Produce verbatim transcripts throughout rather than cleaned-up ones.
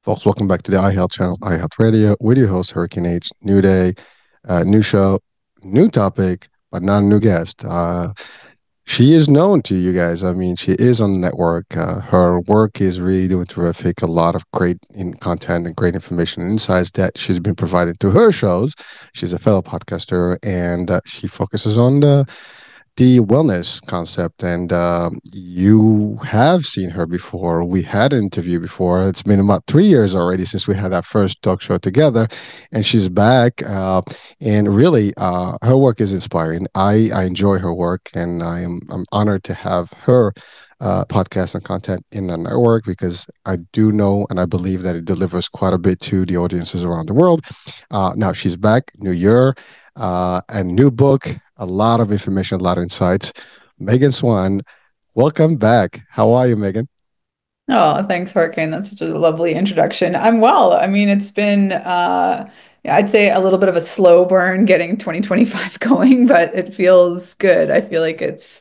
Folks, welcome back to the iHealth channel, iHealth Radio, with your host, Hurricane H. New day, uh, new show, new topic, but not a new guest. Uh, she is known to you guys. I mean, she is on the network. Uh, her work is really doing terrific. A lot of great in content and great information and insights that she's been provided to her shows. She's a fellow podcaster, and uh, she focuses on the the wellness concept. And um, you have seen her before. We had an interview before. It's been about three years already since we had our first talk show together, and she's back. Uh, and really, uh, her work is inspiring. I, I enjoy her work, and I am I'm honored to have her. Uh, podcast and content in the network because I do know and I believe that it delivers quite a bit to the audiences around the world. Uh, now she's back, new year, uh, a new book, a lot of information, a lot of insights. Megan Swan, welcome back. How are you, Megan? Oh, thanks, Harkin. That's such a lovely introduction. I'm well. I mean, it's been, uh, yeah, I'd say a little bit of a slow burn getting twenty twenty-five going, but it feels good. I feel like it's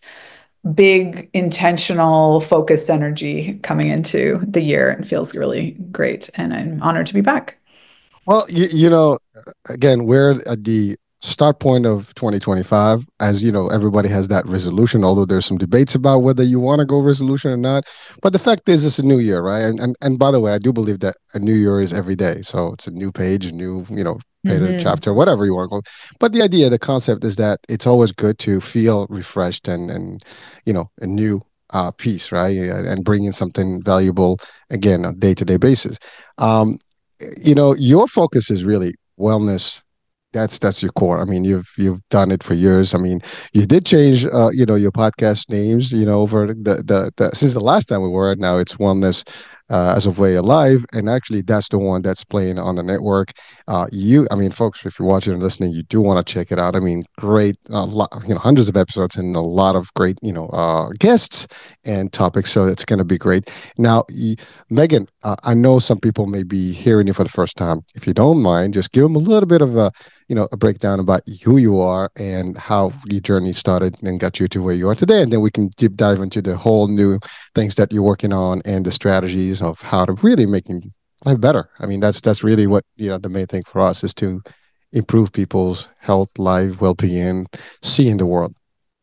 big, intentional, focused energy coming into the year and feels really great. And I'm honored to be back. Well, you, you know, again, we're at the start point of twenty twenty-five. As you know, everybody has that resolution, although there's some debates about whether you want to go resolution or not. But the fact is, it's a new year, right? And, and and by the way, I do believe that a new year is every day. So it's a new page, a new, you know, page, a Hmm. chapter, whatever you want to call it. But the idea, the concept is that it's always good to feel refreshed and, and you know, a new uh, piece, right? And bring in something valuable, again, on a day-to-day basis. Um, you know, your focus is really wellness. That's that's your core. I mean, you've you've done it for years. I mean, you did change, uh, you know, your podcast names, you know, over the the, the since the last time we were. Now it's Wellness uh, as of Way Alive, and actually that's the one that's playing on the network. Uh, you, I mean, folks, if you're watching and listening, you do want to check it out. I mean, great, a lot, you know, hundreds of episodes and a lot of great, you know, uh, guests and topics. So it's going to be great. Now, y- Megan, uh, I know some people may be hearing you for the first time. If you don't mind, just give them a little bit of a, you know, a breakdown about who you are and how your journey started and got you to where you are today. And then we can deep dive into the whole new things that you're working on and the strategies of how to really making life better. I mean, that's that's really what, you know, the main thing for us is to improve people's health, life, well-being, seeing the world.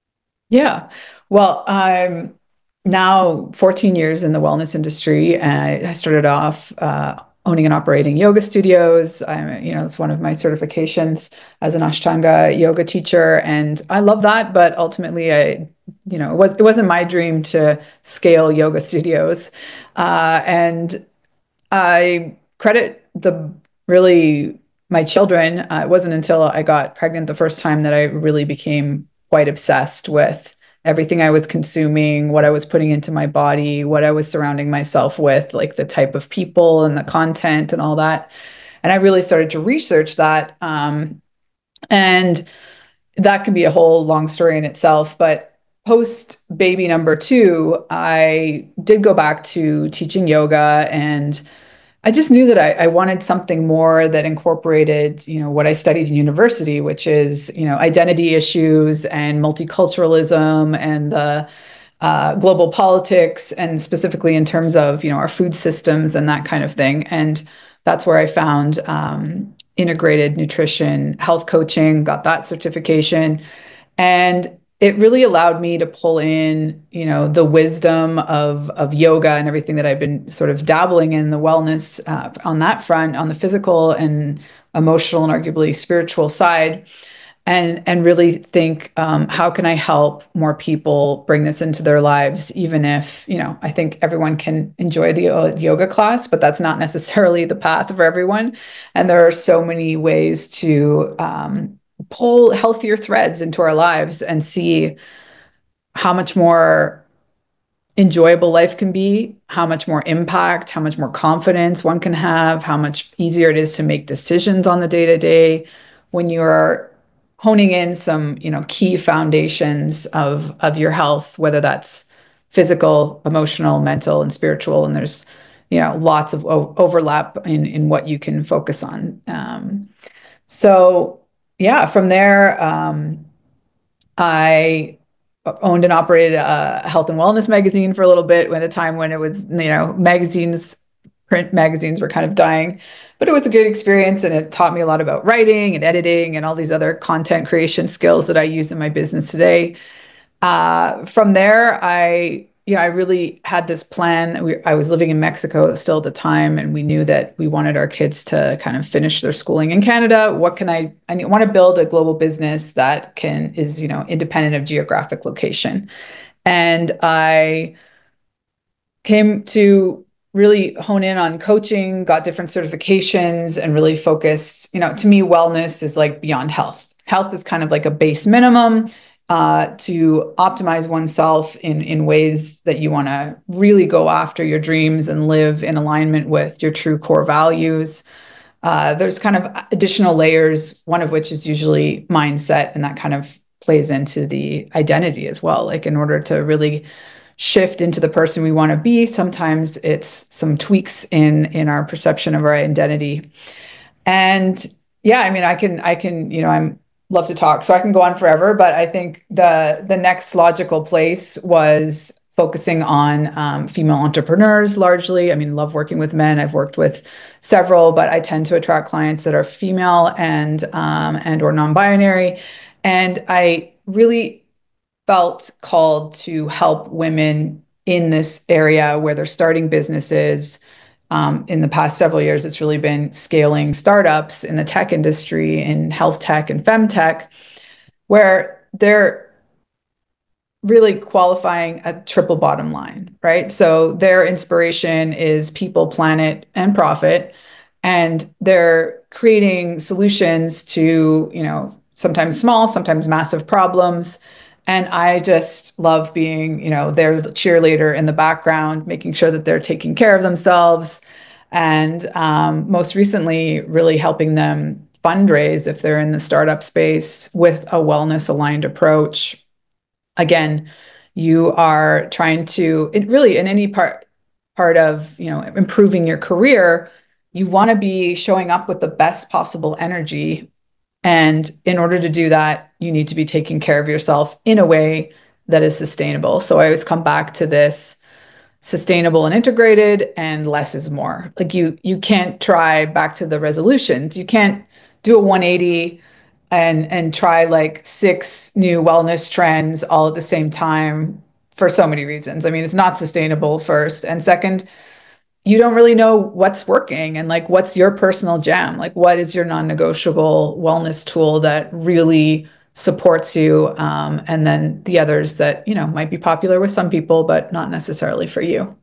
Yeah. Well, I'm now fourteen years in the wellness industry. And I started off uh, owning and operating yoga studios. I'm, you know, it's one of my certifications as an Ashtanga yoga teacher, and I love that. But ultimately, I, you know, it was it wasn't my dream to scale yoga studios, uh, and I credit the really my children. Uh, it wasn't until I got pregnant the first time that I really became quite obsessed with everything I was consuming, what I was putting into my body, what I was surrounding myself with, like the type of people and the content and all that. And I really started to research that. Um, and that can be a whole long story in itself. But post baby number two, I did go back to teaching yoga, and I just knew that I, I wanted something more that incorporated, you know, what I studied in university, which is, you know, identity issues and multiculturalism and the uh, global politics, and specifically in terms of, you know, our food systems and that kind of thing. And that's where I found um, integrated nutrition, health coaching, got that certification, and it really allowed me to pull in, you know, the wisdom of of yoga and everything that I've been sort of dabbling in the wellness uh, on that front, on the physical and emotional and arguably spiritual side, and and really think, um, how can I help more people bring this into their lives, even if, you know, I think everyone can enjoy the uh, yoga class, but that's not necessarily the path for everyone, and there are so many ways to um, pull healthier threads into our lives and see how much more enjoyable life can be, how much more impact, how much more confidence one can have, how much easier it is to make decisions on the day to day when you're honing in some, you know, key foundations of of your health, whether that's physical, emotional, mental, and spiritual. And there's, you know, lots of o- overlap in in what you can focus on. Um, so yeah, from there, um, I owned and operated a health and wellness magazine for a little bit at a time when it was, you know, magazines print magazines were kind of dying. But it was a good experience, and it taught me a lot about writing and editing and all these other content creation skills that I use in my business today. Uh, from there, I you know I really had this plan. We, I was living in Mexico still at the time, and we knew that we wanted our kids to kind of finish their schooling in Canada. What can I? I want to build a global business that can is you know independent of geographic location, and I came to really hone in on coaching, got different certifications, and really focused. You know, to me, wellness is like beyond health. Health is kind of like a base minimum uh, to optimize oneself in, in ways that you want to really go after your dreams and live in alignment with your true core values. Uh, there's kind of additional layers, one of which is usually mindset, and that kind of plays into the identity as well. Like in order to really shift into the person we want to be, sometimes it's some tweaks in in our perception of our identity. And yeah, I mean, I can I can you know I'm love to talk, so I can go on forever. But I think the the next logical place was focusing on um, female entrepreneurs largely. I mean, love working with men. I've worked with several, but I tend to attract clients that are female and um, and or non-binary, and I really felt called to help women in this area where they're starting businesses. Um, in the past several years, it's really been scaling startups in the tech industry, in health tech and femtech, where they're really qualifying a triple bottom line, right? So their inspiration is people, planet, and profit. And they're creating solutions to, you know, sometimes small, sometimes massive problems. And I just love being, you know, their cheerleader in the background, making sure that they're taking care of themselves. And um, most recently, really helping them fundraise if they're in the startup space with a wellness aligned approach. Again, you are trying to, it really in any part, part of, you know, improving your career, you want to be showing up with the best possible energy. And in order to do that, you need to be taking care of yourself in a way that is sustainable. So I always come back to this sustainable and integrated, and less is more. Like you, you can't try back to the resolutions. You can't do a one eighty and, and try like six new wellness trends all at the same time for so many reasons. I mean, it's not sustainable, first. And second, you don't really know what's working and like what's your personal jam. Like what is your non-negotiable wellness tool that really supports you, um, and then the others that you know might be popular with some people but not necessarily for you.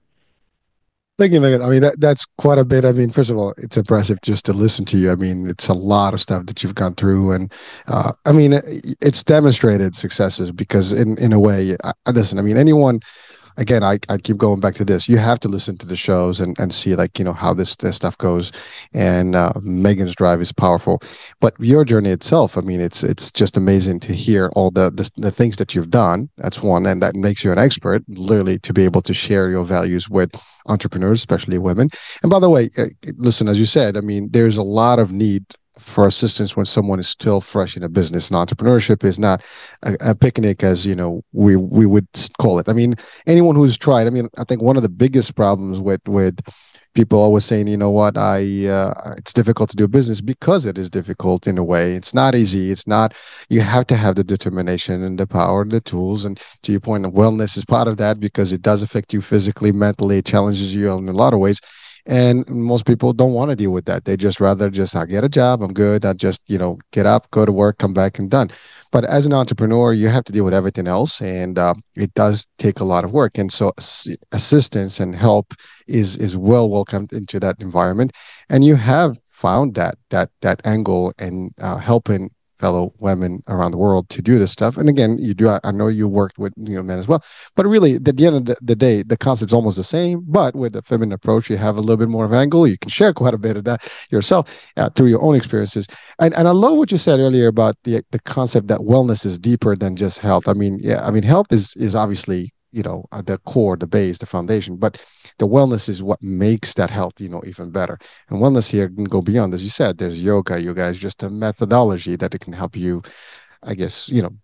Thank you, Megan. I mean, that that's quite a bit. I mean, first of all, it's impressive just to listen to you. I mean, it's a lot of stuff that you've gone through, and uh, I mean, it's demonstrated successes because, in in a way, I, listen. I mean, anyone again, I, I keep going back to this. You have to listen to the shows and, and see like, you know, how this, this stuff goes. And uh, Megan's drive is powerful. But your journey itself, I mean, it's it's just amazing to hear all the, the, the things that you've done. That's one. And that makes you an expert, literally, to be able to share your values with entrepreneurs, especially women. And by the way, listen, as you said, I mean, there's a lot of need for assistance when someone is still fresh in a business. And entrepreneurship is not a, a picnic, as you know we we would call it. I mean, anyone who's tried. I mean, I think one of the biggest problems with with people always saying, you know what, I uh, it's difficult to do business because it is difficult in a way. It's not easy. It's not. You have to have the determination and the power and the tools. And to your point, wellness is part of that because it does affect you physically, mentally. It challenges you in a lot of ways. And most people don't want to deal with that. They just rather just, I get a job, I'm good. I just, you know, get up, go to work, come back and done. But as an entrepreneur, you have to deal with everything else. And uh, it does take a lot of work. And so assistance and help is is well welcomed into that environment. And you have found that that that angle and uh, helping fellow women around the world to do this stuff. And again, you do. I know you worked with you know men as well, but really, at the end of the, the day, the concept's almost the same. But with the feminine approach, you have a little bit more of angle. You can share quite a bit of that yourself uh, through your own experiences. And and I love what you said earlier about the the concept that wellness is deeper than just health. I mean, yeah, I mean, health is is obviously you know at the core, the base, the foundation, but the wellness is what makes that health, you know, even better. And wellness here can go beyond, as you said. There's yoga. Yoga is just a methodology that it can help you, I guess, you know, be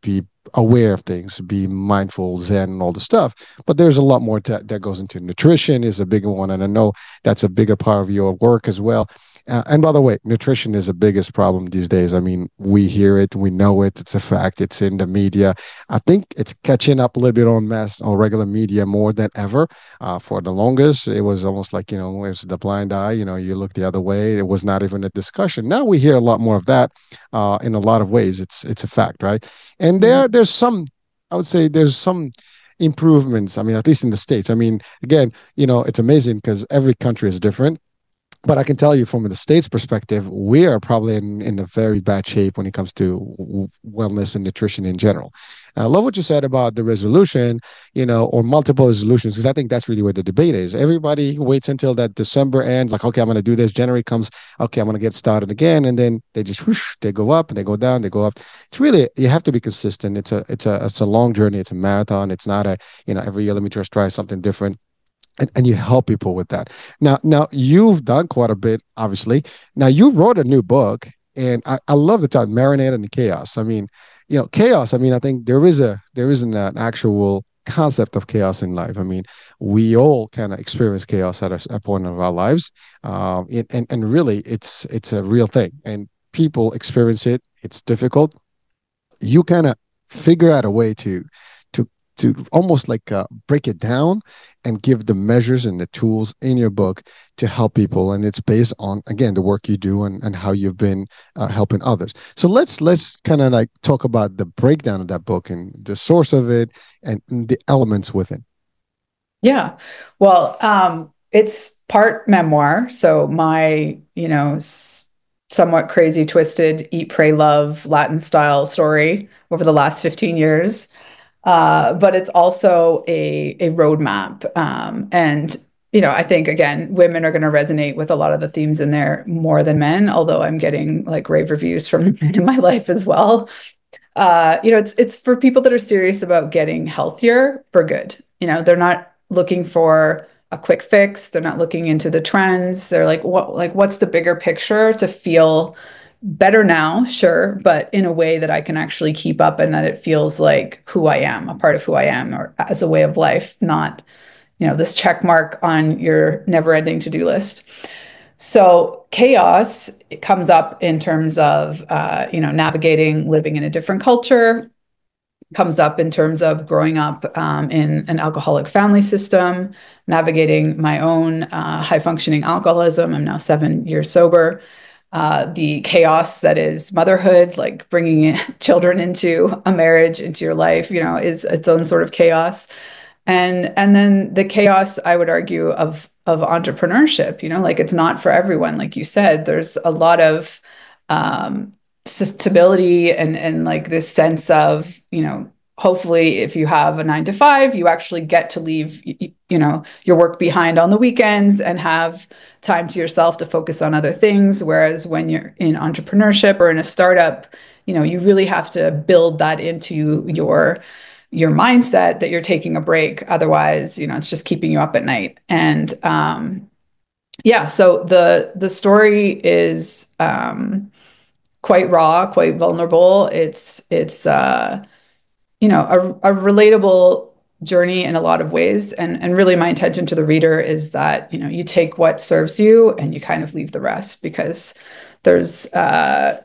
aware of things, be mindful, zen, and all the stuff. But there's a lot more that, that goes into nutrition is a bigger one, and I know that's a bigger part of your work as well. Uh, and by the way, nutrition is the biggest problem these days. I mean, we hear it, we know it, it's a fact, it's in the media. I think it's catching up a little bit on mass, on regular media more than ever. Uh, for the longest, it was almost like, you know, it was the blind eye, you know, you look the other way. It was not even a discussion. Now we hear a lot more of that uh, in a lot of ways. It's it's a fact, right? And there there's some, I would say there's some improvements. I mean, at least in the States. I mean, again, you know, it's amazing because every country is different. But I can tell you from the state's perspective, we are probably in, in a very bad shape when it comes to w- wellness and nutrition in general. I love what you said about the resolution, you know, or multiple resolutions, because I think that's really where the debate is. Everybody waits until that December ends, like, okay, I'm going to do this. January comes, okay, I'm going to get started again, and then they just whoosh, they go up and they go down, they go up. It's really, you have to be consistent. It's a it's a it's a long journey. It's a marathon. It's not a, you know, every year let me just try something different. And, and you help people with that. Now, now you've done quite a bit, obviously. Now you wrote a new book, and I, I love the title, Marinate in the Chaos. I mean, you know, chaos. I mean, I think there is a there isn't an actual concept of chaos in life. I mean, we all kind of experience chaos at a, a point of our lives, um, and, and and really, it's it's a real thing, and people experience it. It's difficult. You kind of figure out a way to to to almost like uh, break it down and give the measures and the tools in your book to help people, and it's based on, again, the work you do and, and how you've been uh, helping others. So let's let's kind of like talk about the breakdown of that book and the source of it and, and the elements within. Yeah. Well, um, it's part memoir. So my, you know, s- somewhat crazy, twisted, eat, pray, love Latin style story over the last fifteen years. Uh, but it's also a, a roadmap. Um, and, you know, I think, again, women are going to resonate with a lot of the themes in there more than men, although I'm getting like rave reviews from the men in my life as well. Uh, you know, it's it's for people that are serious about getting healthier for good. You know, they're not looking for a quick fix. They're not looking into the trends. They're like, what like what's the bigger picture to feel better now, sure, but in a way that I can actually keep up and that it feels like who I am, a part of who I am, or as a way of life, not, you know, this check mark on your never-ending to-do list. So chaos comes up in terms of, uh, you know, navigating living in a different culture, comes up in terms of growing up um, in an alcoholic family system, navigating my own uh, high functioning alcoholism. I'm now seven years sober. Uh, the chaos that is motherhood, like bringing in children into a marriage, into your life, you know, is its own sort of chaos. And and then the chaos, I would argue, of of entrepreneurship, you know, like it's not for everyone. Like you said, there's a lot of um, stability and and like this sense of, you know, hopefully if you have a nine to five, you actually get to leave, you, you know, your work behind on the weekends and have time to yourself to focus on other things. Whereas when you're in entrepreneurship or in a startup, you know, you really have to build that into your your mindset that you're taking a break. Otherwise, you know, it's just keeping you up at night. And um, yeah, so the the story is um, quite raw, quite vulnerable. It's it's uh, you know a, a relatable journey in a lot of ways. And and really, my intention to the reader is that you know you take what serves you and you kind of leave the rest because there's uh,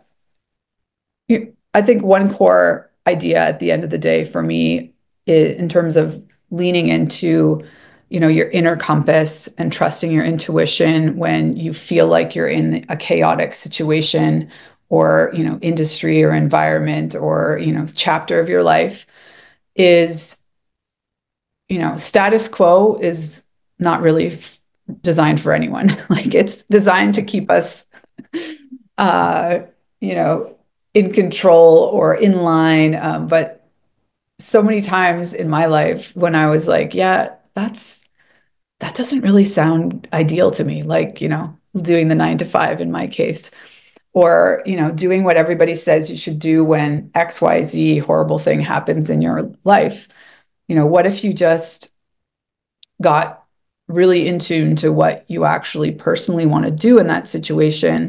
I think one core idea at the end of the day for me is, in terms of leaning into, you know, your inner compass and trusting your intuition when you feel like you're in a chaotic situation or, you know, industry or environment or, you know, chapter of your life is, you know, status quo is not really f- designed for anyone. Like it's designed to keep us uh, you know, in control or in line. Um, but so many times in my life when I was like, yeah, that's that doesn't really sound ideal to me. Like, you know, doing the nine to five in my case, or, you know, doing what everybody says you should do when X Y Z horrible thing happens in your life. You know, what if you just got really in tune to what you actually personally want to do in that situation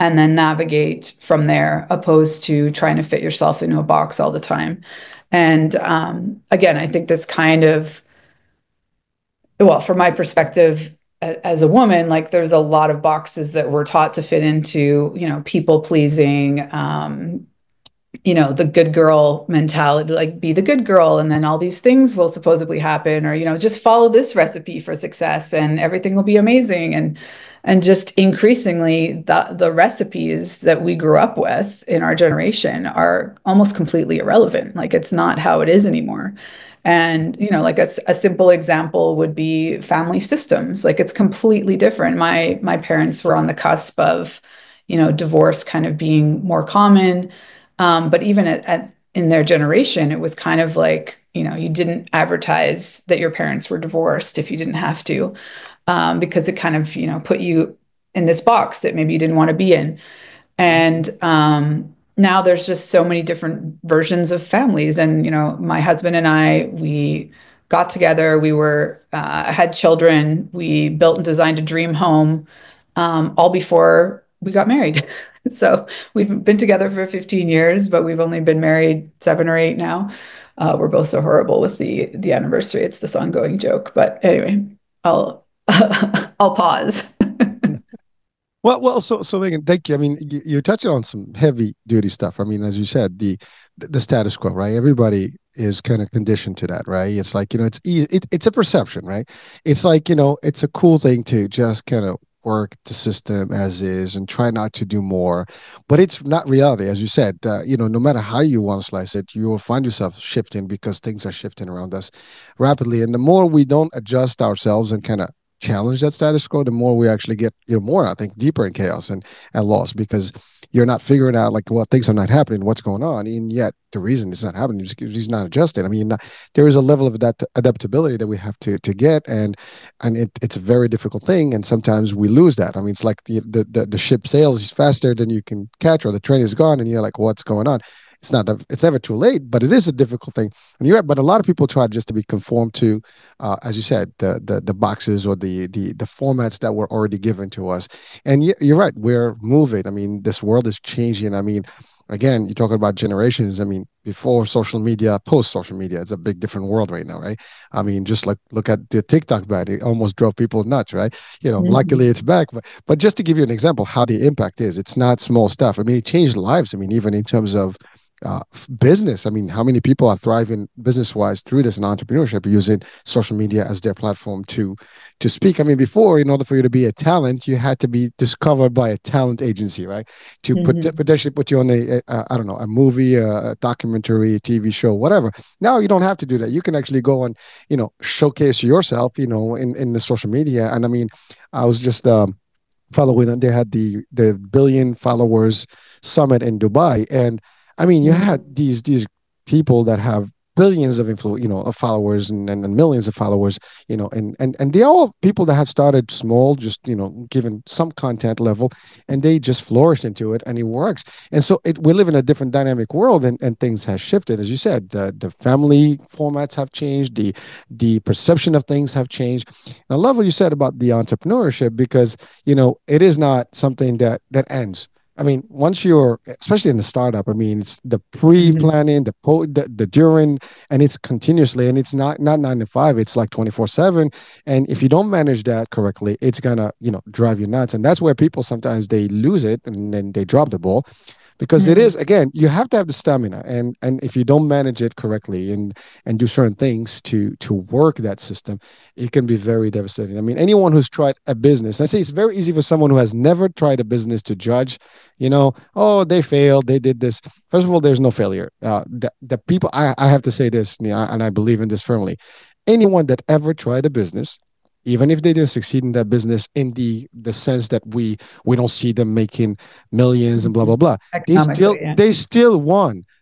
and then navigate from there, opposed to trying to fit yourself into a box all the time. And um, again, I think this kind of, well, from my perspective as a woman, like there's a lot of boxes that we're taught to fit into, you know, people pleasing, um, you know, the good girl mentality, like be the good girl, and then all these things will supposedly happen, or, you know, just follow this recipe for success and everything will be amazing. And and just increasingly the the recipes that we grew up with in our generation are almost completely irrelevant. Like it's not how it is anymore. And, you know, like a, a simple example would be family systems. Like it's completely different. My my parents were on the cusp of, you know, divorce kind of being more common. Um, but even at, at in their generation, it was kind of like, you know, you didn't advertise that your parents were divorced if you didn't have to, um, because it kind of, you know, put you in this box that maybe you didn't want to be in. And um, now there's just so many different versions of families. And, you know, my husband and I, we got together, we were, uh, had children, we built and designed a dream home, um, all before we got married. So we've been together for fifteen years, but we've only been married seven or eight now. Uh, we're both so horrible with the the anniversary. It's this ongoing joke. But anyway, I'll I'll pause. Well, well, so so Megan, thank you. I mean, you, you're touching on some heavy duty stuff. I mean, as you said, the the status quo, right? Everybody is kind of conditioned to that, right? It's like, you know, it's easy, it, it's a perception, right? It's like, you know, it's a cool thing to just kind of work the system as is and try not to do more, but it's not reality, as you said. Uh, you know, no matter how you want to slice it, you will find yourself shifting because things are shifting around us rapidly, and the more we don't adjust ourselves and kind of challenge that status quo, the more we actually get, you know, more, I think, deeper in chaos and and loss, because you're not figuring out like, well, things are not happening, what's going on, and yet the reason it's not happening is because he's not adjusted. I mean, not, there is a level of that adaptability that we have to to get, and and it, it's a very difficult thing, and sometimes we lose that. I mean, it's like the the the, the ship sails faster than you can catch, or the train is gone, and you're like, what's going on? It's not, it's never too late, but it is a difficult thing. And you're right, but a lot of people try just to be conformed to, uh, as you said, the, the the boxes or the the the formats that were already given to us. And you're right, we're moving. I mean, this world is changing. I mean, again, you're talking about generations. I mean, before social media, post social media, it's a big different world right now, right? I mean, just like look at the TikTok ban, it almost drove people nuts, right? You know, mm-hmm. Luckily it's back. But but just to give you an example, how the impact is, it's not small stuff. I mean, it changed lives. I mean, even in terms of uh, business. I mean, how many people are thriving business-wise through this in entrepreneurship using social media as their platform to to speak? I mean, before, in order for you to be a talent, you had to be discovered by a talent agency, right? To mm-hmm. put, potentially put you on a, a, I don't know, a movie, a documentary, a T V show, whatever. Now you don't have to do that. You can actually go and, you know, showcase yourself, you know, in, in the social media. And I mean, I was just um, following, and they had the the billion followers summit in Dubai, and I mean, you had these these people that have billions of influ, you know, of followers and, and, and millions of followers, you know, and and and they're all people that have started small, just, you know, given some content level, and they just flourished into it, and it works. And so it, we live in a different dynamic world, and, and things have shifted, as you said. The the family formats have changed, the the perception of things have changed. And I love what you said about the entrepreneurship, because, you know, it is not something that that ends. I mean, once you're, especially in the startup, I mean, it's the pre-planning, the po, the, the during, and it's continuously, and it's not not nine to five. It's like twenty-four seven. And if you don't manage that correctly, it's gonna, you know, drive you nuts. And that's where people sometimes they lose it and then they drop the ball. Because mm-hmm. it is, again, you have to have the stamina, and and if you don't manage it correctly and and do certain things to to work that system, it can be very devastating. I mean, anyone who's tried a business, I say it's very easy for someone who has never tried a business to judge, you know, oh, they failed, they did this. First of all, there's no failure. Uh, the, the people, I, I have to say this, you know, and I believe in this firmly. Anyone that ever tried a business, even if they didn't succeed in that business in the the sense that we we don't see them making millions and blah blah blah, they still yeah. they still won.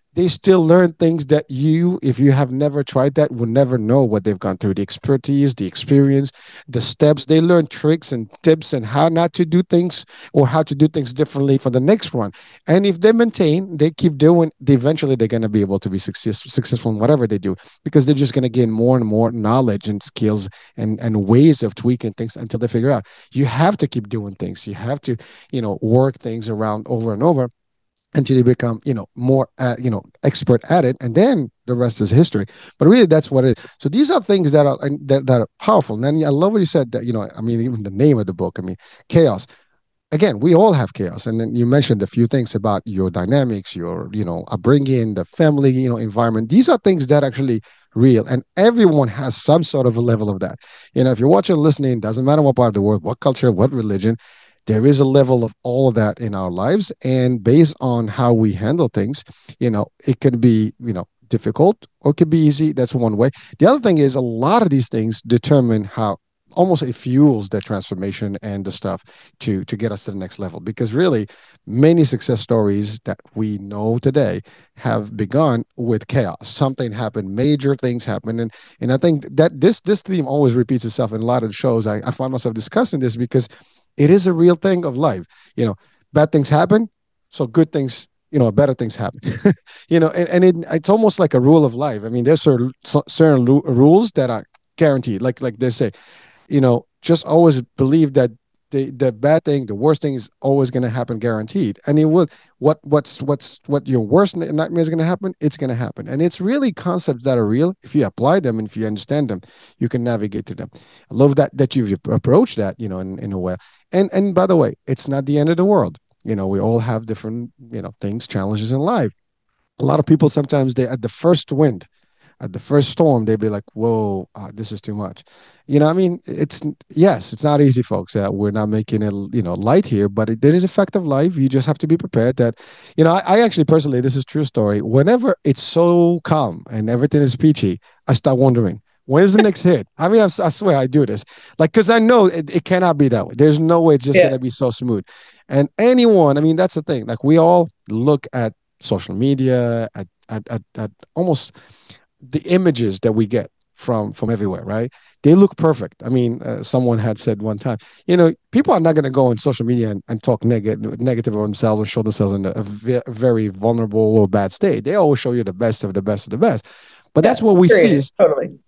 they still learn things that you, if you have never tried that, will never know what they've gone through, the expertise, the experience, the steps. They learn tricks and tips and how not to do things or how to do things differently for the next one. And if they maintain, they keep doing, they eventually they're going to be able to be success, successful in whatever they do, because they're just going to gain more and more knowledge and skills and, and ways of tweaking things until they figure out. You have to keep doing things. You have to, you know, work things around over and over until you become, you know, more, uh, you know, expert at it, and then the rest is history. But really, that's what it is. So these are things that are that, that are powerful. And then I love what you said that, you know, I mean, even the name of the book. I mean, chaos. Again, we all have chaos, and then you mentioned a few things about your dynamics, your, you know, upbringing, the family, you know, environment. These are things that are actually real, and everyone has some sort of a level of that. You know, if you're watching, listening, doesn't matter what part of the world, what culture, what religion, there is a level of all of that in our lives, and based on how we handle things, you know, it can be, you know, difficult or it could be easy. That's one way. The other thing is a lot of these things determine how, almost it fuels the transformation and the stuff to to get us to the next level, because really many success stories that we know today have begun with chaos. Something happened, major things happen, and and I think that this this theme always repeats itself in a lot of the shows. i, I find myself discussing this because it is a real thing of life. You know, bad things happen, so good things, you know, better things happen. You know, and, and it, it's almost like a rule of life. I mean, there's certain certain rules that are guaranteed, like like they say, you know, just always believe that the the bad thing, the worst thing is always going to happen, guaranteed. And it will. What what's what's what your worst nightmare is going to happen, it's going to happen. And it's really concepts that are real. If you apply them and if you understand them, you can navigate to them. I love that that you've approached that, you know, in, in a way. And and by the way, it's not the end of the world. You know, we all have different, you know, things, challenges in life. A lot of people sometimes they at the first wind, at the first storm, they'd be like, whoa, uh, this is too much. You know, I mean, it's, yes, it's not easy, folks. Uh, we're not making it, you know, light here, but it, there is a fact of life. You just have to be prepared that, you know, I, I actually personally, this is true story. Whenever it's so calm and everything is peachy, I start wondering, when is the next hit? I mean, I, I swear I do this. Like, because I know it, it cannot be that way. There's no way it's just Yeah. going to be so smooth. And anyone, I mean, that's the thing. Like, we all look at social media, at, at, at, at almost the images that we get from from everywhere, right? They look perfect. I mean, uh, someone had said one time, you know, people are not going to go on social media and, and talk negative negative of themselves or show themselves in a, a ve- very vulnerable or bad state. They always show you the best of the best of the best. But that's Yes, what we see period. is, Totally.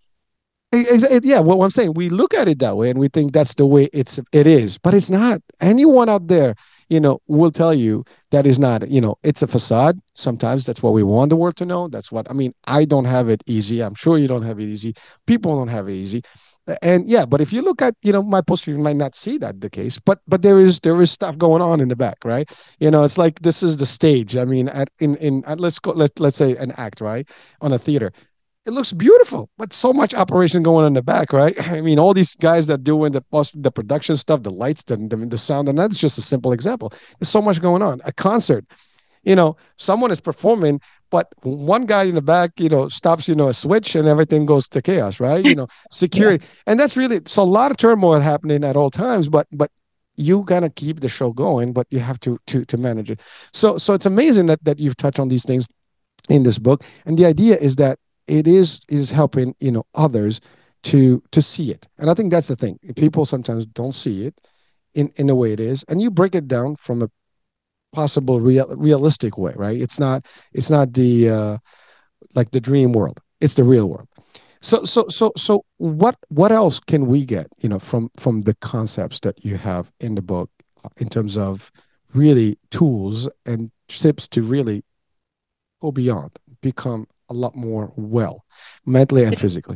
yeah, what I'm saying, we look at it that way and we think that's the way it's it is, but it's not. Anyone out there, you know, will tell you that is not. You know, it's a facade. Sometimes that's what we want the world to know. That's what I mean. I don't have it easy. I'm sure you don't have it easy. People don't have it easy. And yeah, but if you look at, you know, my poster, you might not see that the case, but but there is there is stuff going on in the back, right? You know, it's like this is the stage. I mean, at in in at, let's go let let's say an act, right, on a theater. It looks beautiful, but so much operation going on in the back, right? I mean, all these guys that doing the post, the production stuff, the lights, the, the the sound, and that's just a simple example. There's so much going on. A concert, you know, someone is performing, but one guy in the back, you know, stops, you know, a switch and everything goes to chaos, right? You know, Yeah. security, and that's really so a lot of turmoil happening at all times, but but you gotta keep the show going, but you have to to to manage it. So so it's amazing that that you've touched on these things in this book, and the idea is that it is is helping, you know, others to to see it. And I think that's the thing, people sometimes don't see it in in the way it is, and you break it down from a possible real realistic way, right? It's not it's not the uh like the dream world, it's the real world. So so so so what what else can we get, you know, from from the concepts that you have in the book, uh, in terms of really tools and tips to really go beyond, become a lot more well, mentally and physically.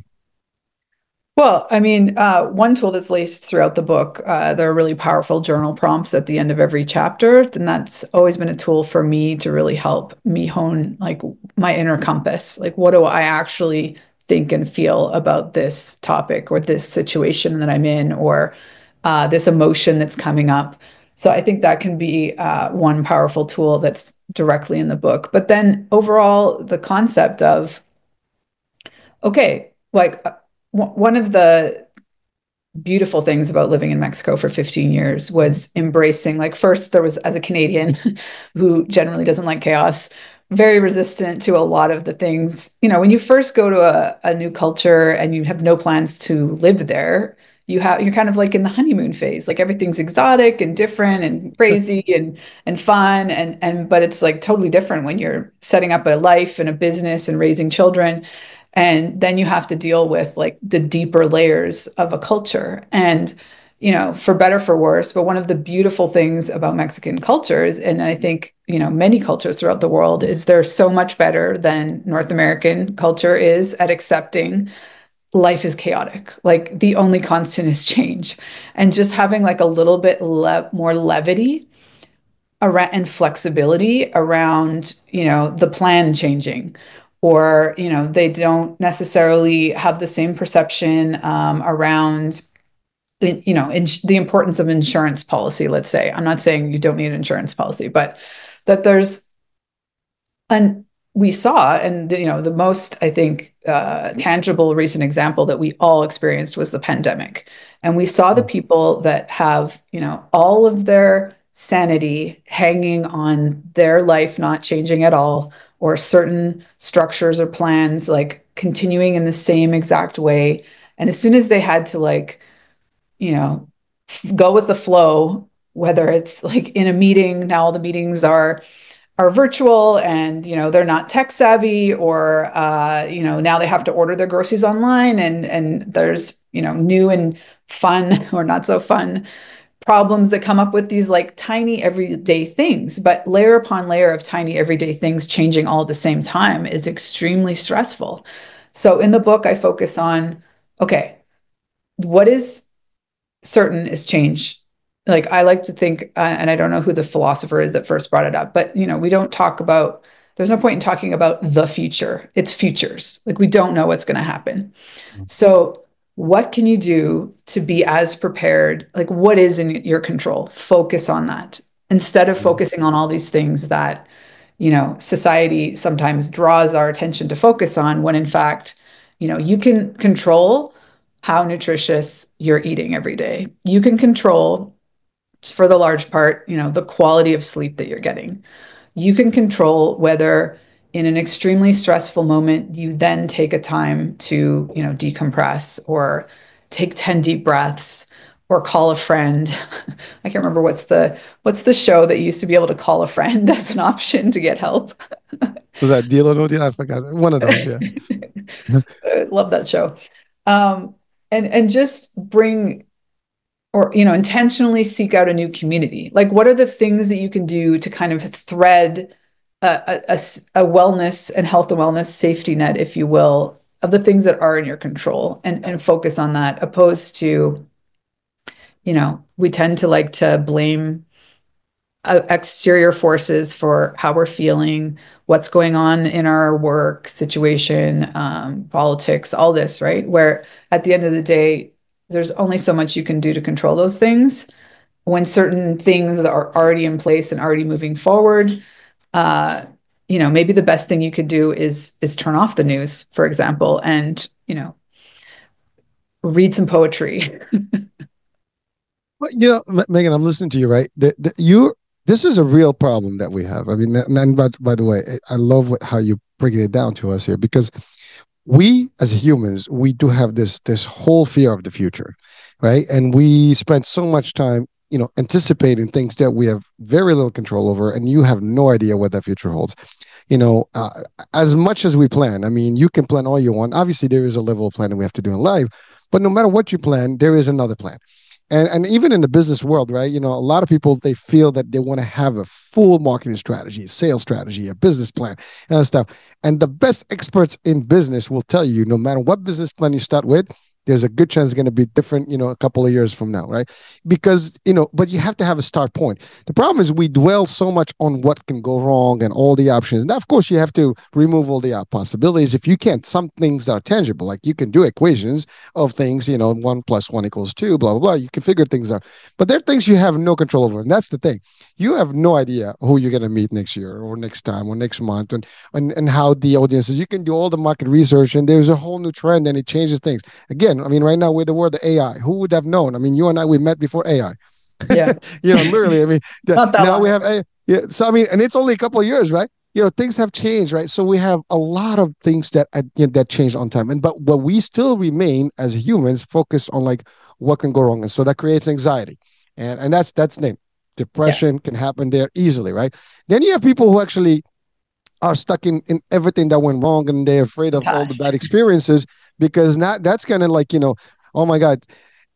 Well, I mean, uh, one tool that's laced throughout the book, uh, there are really powerful journal prompts at the end of every chapter. And that's always been a tool for me to really help me hone like my inner compass. Like, what do I actually think and feel about this topic or this situation that I'm in, or uh, this emotion that's coming up? So I think that can be uh, one powerful tool that's directly in the book. But then overall, the concept of, okay, like uh, one of the beautiful things about living in Mexico for fifteen years was embracing, like, first there was, as a Canadian who generally doesn't like chaos, very resistant to a lot of the things. You know, when you first go to a, a new culture and you have no plans to live there, you have you're kind of like in the honeymoon phase. Like everything's exotic and different and crazy and and fun and and but it's like totally different when you're setting up a life and a business and raising children. And then you have to deal with like the deeper layers of a culture. And you know, for better for worse. But one of the beautiful things about Mexican cultures, and I think, you know, many cultures throughout the world, is they're so much better than North American culture is at accepting life is chaotic. Like the only constant is change. And just having like a little bit le- more levity around and flexibility around, you know, the plan changing. Or, you know, they don't necessarily have the same perception um, around you know, in, the importance of insurance policy, let's say. I'm not saying you don't need an insurance policy, but that there's, and we saw, and you know, the most, I think, uh, tangible recent example that we all experienced was the pandemic. And we saw the people that have, you know, all of their sanity hanging on their life not changing at all, or certain structures or plans like continuing in the same exact way. And as soon as they had to like, you know, go with the flow, whether it's like in a meeting, now all the meetings are are virtual and you know they're not tech savvy, or uh, you know, now they have to order their groceries online, and and there's, you know, new and fun or not so fun problems that come up with these like tiny everyday things. But layer upon layer of tiny everyday things changing all at the same time is extremely stressful. So in the book I focus on, okay, what is certain is change. Like I like to think, uh, and I don't know who the philosopher is that first brought it up, but you know, we don't talk about, there's no point in talking about the future. It's futures. Like we don't know what's going to happen. So what can you do to be as prepared? Like what is in your control? Focus on that instead of focusing on all these things that, you know, society sometimes draws our attention to focus on, when in fact, you know, you can control how nutritious you're eating every day. You can control, for the large part, you know, the quality of sleep that you're getting. You can control whether in an extremely stressful moment, you then take a time to, you know, decompress or take ten deep breaths or call a friend. I can't remember what's the what's the show that you used to be able to call a friend as an option to get help. Was that Deal or No Deal? I forgot. One of those, yeah. I love that show. Um, and and just bring, or you know, intentionally seek out a new community. Like what are the things that you can do to kind of thread a, a, a wellness and health and wellness safety net, if you will, of the things that are in your control, and and focus on that, opposed to, you know, we tend to like to blame uh, exterior forces for how we're feeling, what's going on in our work situation, um, politics, all this, right? Where at the end of the day, there's only so much you can do to control those things. When certain things are already in place and already moving forward, uh, you know, maybe the best thing you could do is is turn off the news, for example, and you know, read some poetry. Well, you know, M- Megan, I'm listening to you, right? The, the, you, this is a real problem that we have. I mean, and, and by, by the way, I love what, how you breaking it down to us here, because we as humans, we do have this this whole fear of the future, right? And we spend so much time, you know, anticipating things that we have very little control over, and you have no idea what that future holds. You know, uh, as much as we plan, I mean, you can plan all you want. Obviously, there is a level of planning we have to do in life, but no matter what you plan, there is another plan. And and even in the business world, right? You know, a lot of people, they feel that they want to have a full marketing strategy, sales strategy, a business plan, and that stuff. And the best experts in business will tell you, no matter what business plan you start with, there's a good chance it's going to be different, you know, a couple of years from now, right? Because, you know, but you have to have a start point. The problem is we dwell so much on what can go wrong and all the options. Now, of course, you have to remove all the uh, possibilities. If you can't, some things that are tangible, like you can do equations of things, you know, one plus one equals two, blah, blah, blah. You can figure things out. But there are things you have no control over. And that's the thing. You have no idea who you're going to meet next year or next time or next month, and, and, and how the audience is. You can do all the market research, and there's a whole new trend, and it changes things. Again, I mean, right now with the word A I, who would have known? I mean, you and I, we met before A I. Yeah. You know, literally. I mean, now we have a yeah. So I mean, and it's only a couple of years, right? you know, things have changed, right? So we have a lot of things that uh, you know, that change on time, and but but we still remain as humans focused on like what can go wrong, and so that creates anxiety, and and that's that's the name. Yeah. Depression can happen there easily, right? Then you have people who actually are stuck in, in everything that went wrong and they're afraid of all the Past. bad experiences because not that's kind of like, you know, oh my God,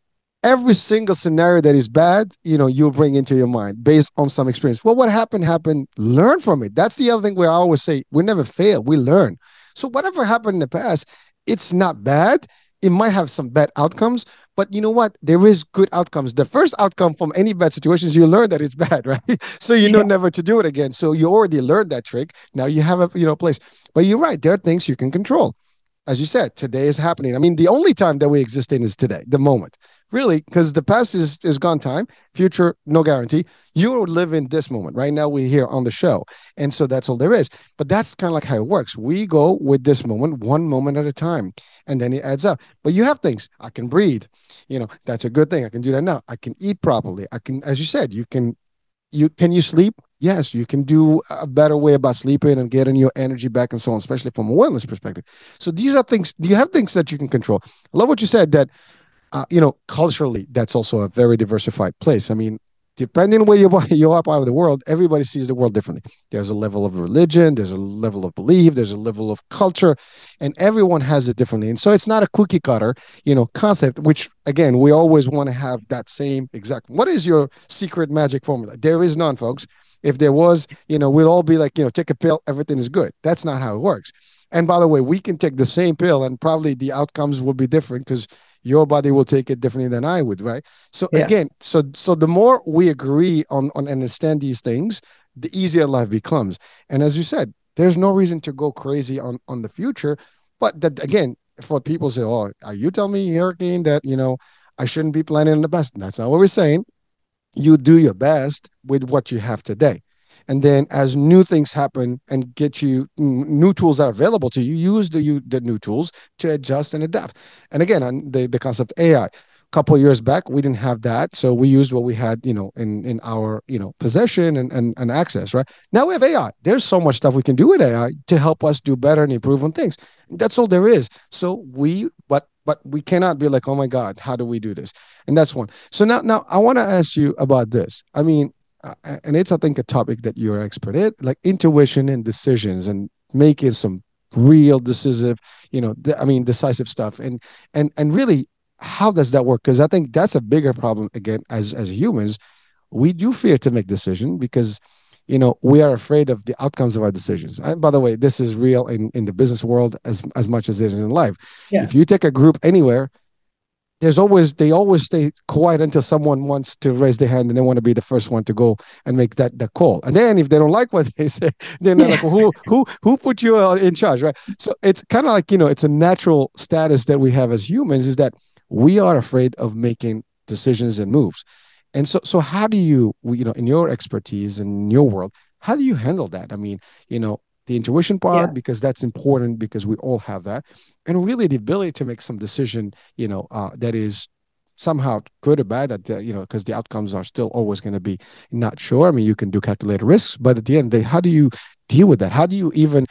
every single scenario that is bad, you know, you'll bring into your mind based on some experience. Well, what happened, happened, learn from it. That's the other thing where I always say we never fail, we learn. So whatever happened in the past, it's not bad. It might have some bad outcomes, but you know what? There is good outcomes. The first outcome from any bad situations, you learn that it's bad, right? So you know Yeah. never to do it again. So you already learned that trick. Now you have a you know place. But you're right. There are things you can control. As you said, today is happening. I mean, the only time that we exist in is today, the moment. Really, because the past is is gone time, future no guarantee. You live in this moment. Right now we're here on the show. And so that's all there is. But that's kind of like how it works. We go with this moment, one moment at a time, and then it adds up. But you have things. I can breathe. You know, that's a good thing. I can do that now. I can eat properly. I can, as you said, you can you can you sleep? Yes, you can do a better way about sleeping and getting your energy back and so on, especially from a wellness perspective. So these are things. Do you have things that you can control? I love what you said that uh, you know, culturally, that's also a very diversified place. I mean, depending where you, you are part of the world, everybody sees the world differently. There's a level of religion, there's a level of belief, there's a level of culture, and everyone has it differently. And so it's not a cookie cutter, you know, concept, which again, we always want to have that same exact. What is your secret magic formula? There is none, folks. If there was, you know, we'd all be like, you know, take a pill, everything is good. That's not how it works. And by the way, we can take the same pill and probably the outcomes will be different because your body will take it differently than I would, right? So Yeah. again, so so the more we agree on on understand these things, the easier life becomes. And as you said, there's no reason to go crazy on on the future. But that again, for people say, "Oh, are you telling me, Hurricane, that you know I shouldn't be planning on the best?" That's not what we're saying. You do your best with what you have today. And then as new things happen and get you new tools are available to you, use the you, the new tools to adjust and adapt. And again, on the, the concept of A I. A couple of years back, we didn't have that. So we used what we had, you know, in, in our, you know, possession and, and, and access, right? Now we have A I. There's so much stuff we can do with A I to help us do better and improve on things. That's all there is. So we, but but we cannot be like, oh my God, how do we do this? And that's one. So now, now I want to ask you about this. I mean, uh, and it's I think a topic that you're expert in, like intuition and decisions and making some real decisive, you know, th- I mean, decisive stuff. And and and really, how does that work? Because I think that's a bigger problem again as as humans. We do fear to make decision because you know we are afraid of the outcomes of our decisions. And by the way, this is real in in the business world as as much as it is in life. Yeah. If you take a group anywhere, there's always they always stay quiet until someone wants to raise their hand and they want to be the first one to go and make that that call. And then if they don't like what they say, then they're like, Yeah. well, who who who put you uh, in charge, right? So it's kind of like you know, it's a natural status that we have as humans is that we are afraid of making decisions and moves. And so so how do you you know in your expertise and in your world, how do you handle that? I mean, you know, the intuition part Yeah. because that's important because we all have that, and really the ability to make some decision you know, uh, that is somehow good or bad that, uh, you know, because the outcomes are still always going to be not sure. I mean, you can do calculated risks, but at the end of the day, how do you deal with that? How do you even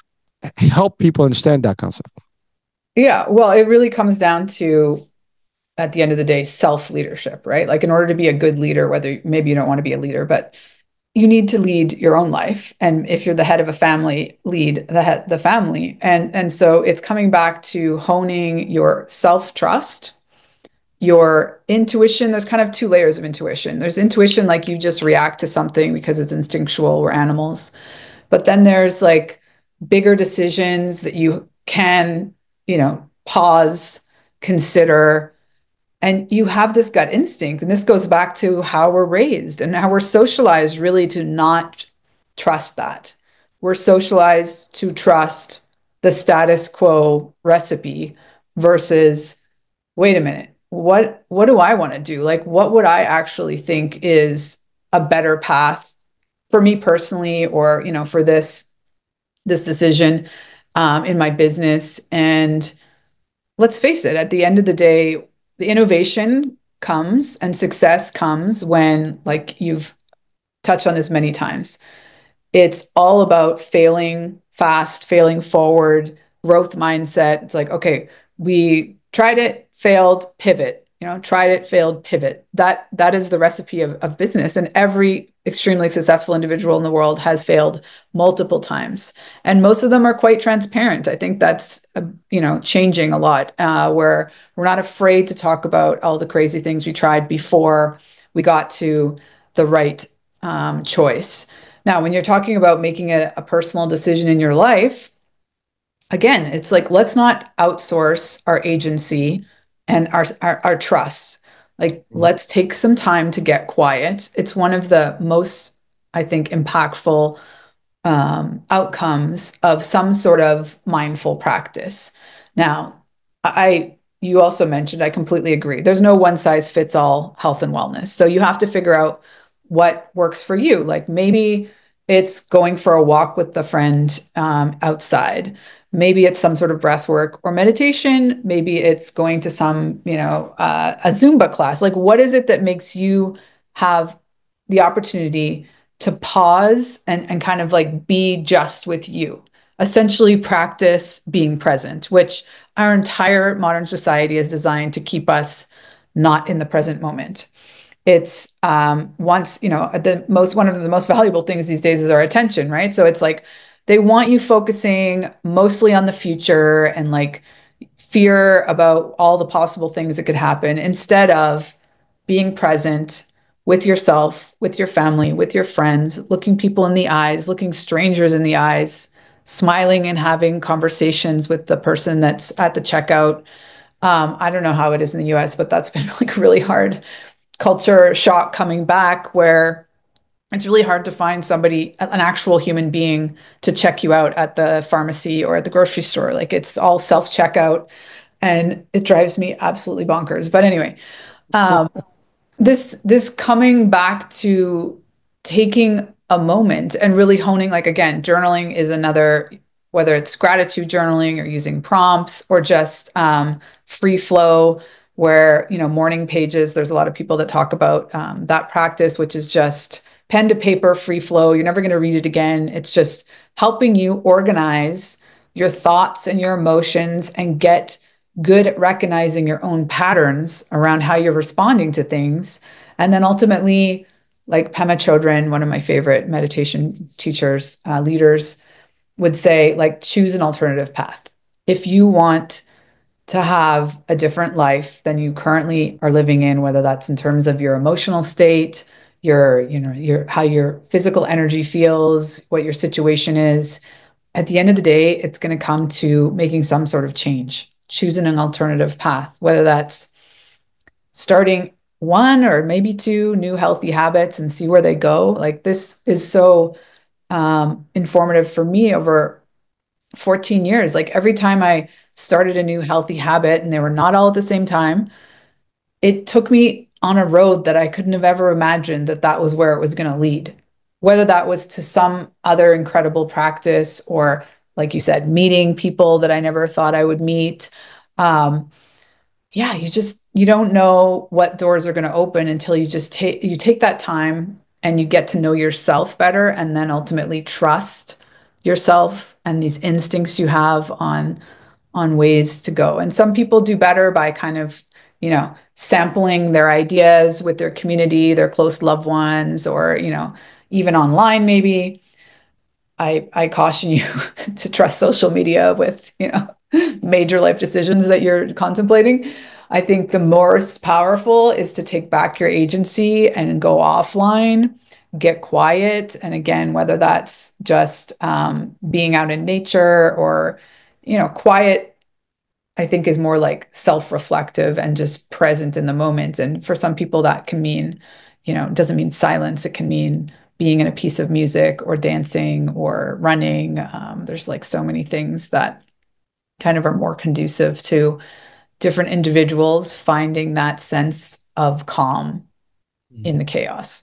help people understand that concept? Yeah. Well, it really comes down to, at the end of the day, self leadership, right? Like, in order to be a good leader, whether maybe you don't want to be a leader, but you need to lead your own life. And if you're the head of a family, lead the head, the family. And and so it's coming back to honing your self-trust, your intuition. There's kind of two layers of intuition. There's intuition, like you just react to something because it's instinctual, we're animals. But then there's like bigger decisions that you can, you know, pause, consider, and you have this gut instinct. And this goes back to how we're raised and how we're socialized, really, to not trust that. We're socialized to trust the status quo recipe versus, wait a minute, what what do I want to do? Like, what would I actually think is a better path for me personally, or, you know, for this this decision um, in my business? And let's face it, at the end of the day, the innovation comes and success comes when, like you've touched on this many times, It's all about failing fast, failing forward, growth mindset. It's like, okay, we tried it, failed, pivot. You know, tried it, failed, pivot. That that is the recipe of, of business. And every extremely successful individual in the world has failed multiple times. And most of them are quite transparent. I think that's, uh, you know, changing a lot, uh, where we're not afraid to talk about all the crazy things we tried before we got to the right um, choice. Now, when you're talking about making a, a personal decision in your life, again, it's like, let's not outsource our agency and our, our, our trust. Like, Mhm. let's take some time to get quiet. It's one of the most, I think, impactful um, outcomes of some sort of mindful practice. Now, I, you also mentioned, I completely agree. There's no one size fits all health and wellness. So you have to figure out what works for you. Like maybe it's going for a walk with a friend um, outside. Maybe it's some sort of breath work or meditation. Maybe it's going to some, you know, uh, a Zumba class. Like, what is it that makes you have the opportunity to pause and, and kind of like be just with you? Essentially, practice being present, which our entire modern society is designed to keep us not in the present moment. It's um, once, you know, the most, one of the most valuable things these days is our attention, right? So it's like they want you focusing mostly on the future and like fear about all the possible things that could happen instead of being present with yourself, with your family, with your friends, looking people in the eyes, looking strangers in the eyes, smiling and having conversations with the person that's at the checkout. Um, I don't know how it is in the U S, but that's been like really hard culture shock coming back where it's really hard to find somebody, an actual human being, to check you out at the pharmacy or at the grocery store. Like it's all self checkout and it drives me absolutely bonkers. But anyway, um, this this coming back to taking a moment and really honing, like again, journaling is another, whether it's gratitude journaling or using prompts or just um, free flow, where you know morning pages, there's a lot of people that talk about um, that practice, which is just pen to paper free flow. You're never going to read it again. It's just helping you organize your thoughts and your emotions and get good at recognizing your own patterns around how you're responding to things. And then ultimately, like Pema Chodron, one of my favorite meditation teachers, uh, leaders, would say, like, choose an alternative path. If you want to have a different life than you currently are living in, whether that's in terms of your emotional state, your, you know, your how your physical energy feels, what your situation is, at the end of the day, it's going to come to making some sort of change, choosing an alternative path, whether that's starting one or maybe two new healthy habits and see where they go. Like this is so um, informative for me over fourteen years. Like every time I started a new healthy habit, and they were not all at the same time, it took me on a road that I couldn't have ever imagined that that was where it was going to lead. Whether that was to some other incredible practice or, like you said, meeting people that I never thought I would meet. Um, yeah, you just you don't know what doors are going to open until you just take you take that time and you get to know yourself better, and then ultimately trust yourself and these instincts you have on on ways to go. And some people do better by kind of, you know, sampling their ideas with their community, their close loved ones, or, you know, even online maybe. I I caution you to trust social media with, you know, major life decisions that you're contemplating. I think the most powerful is to take back your agency and go offline, get quiet. And again, whether that's just um, being out in nature or, you know, quiet, I think is more like self-reflective and just present in the moment. And for some people, that can mean, you know, it doesn't mean silence. It can mean being in a piece of music or dancing or running. Um, there's like so many things that kind of are more conducive to different individuals finding that sense of calm in the chaos.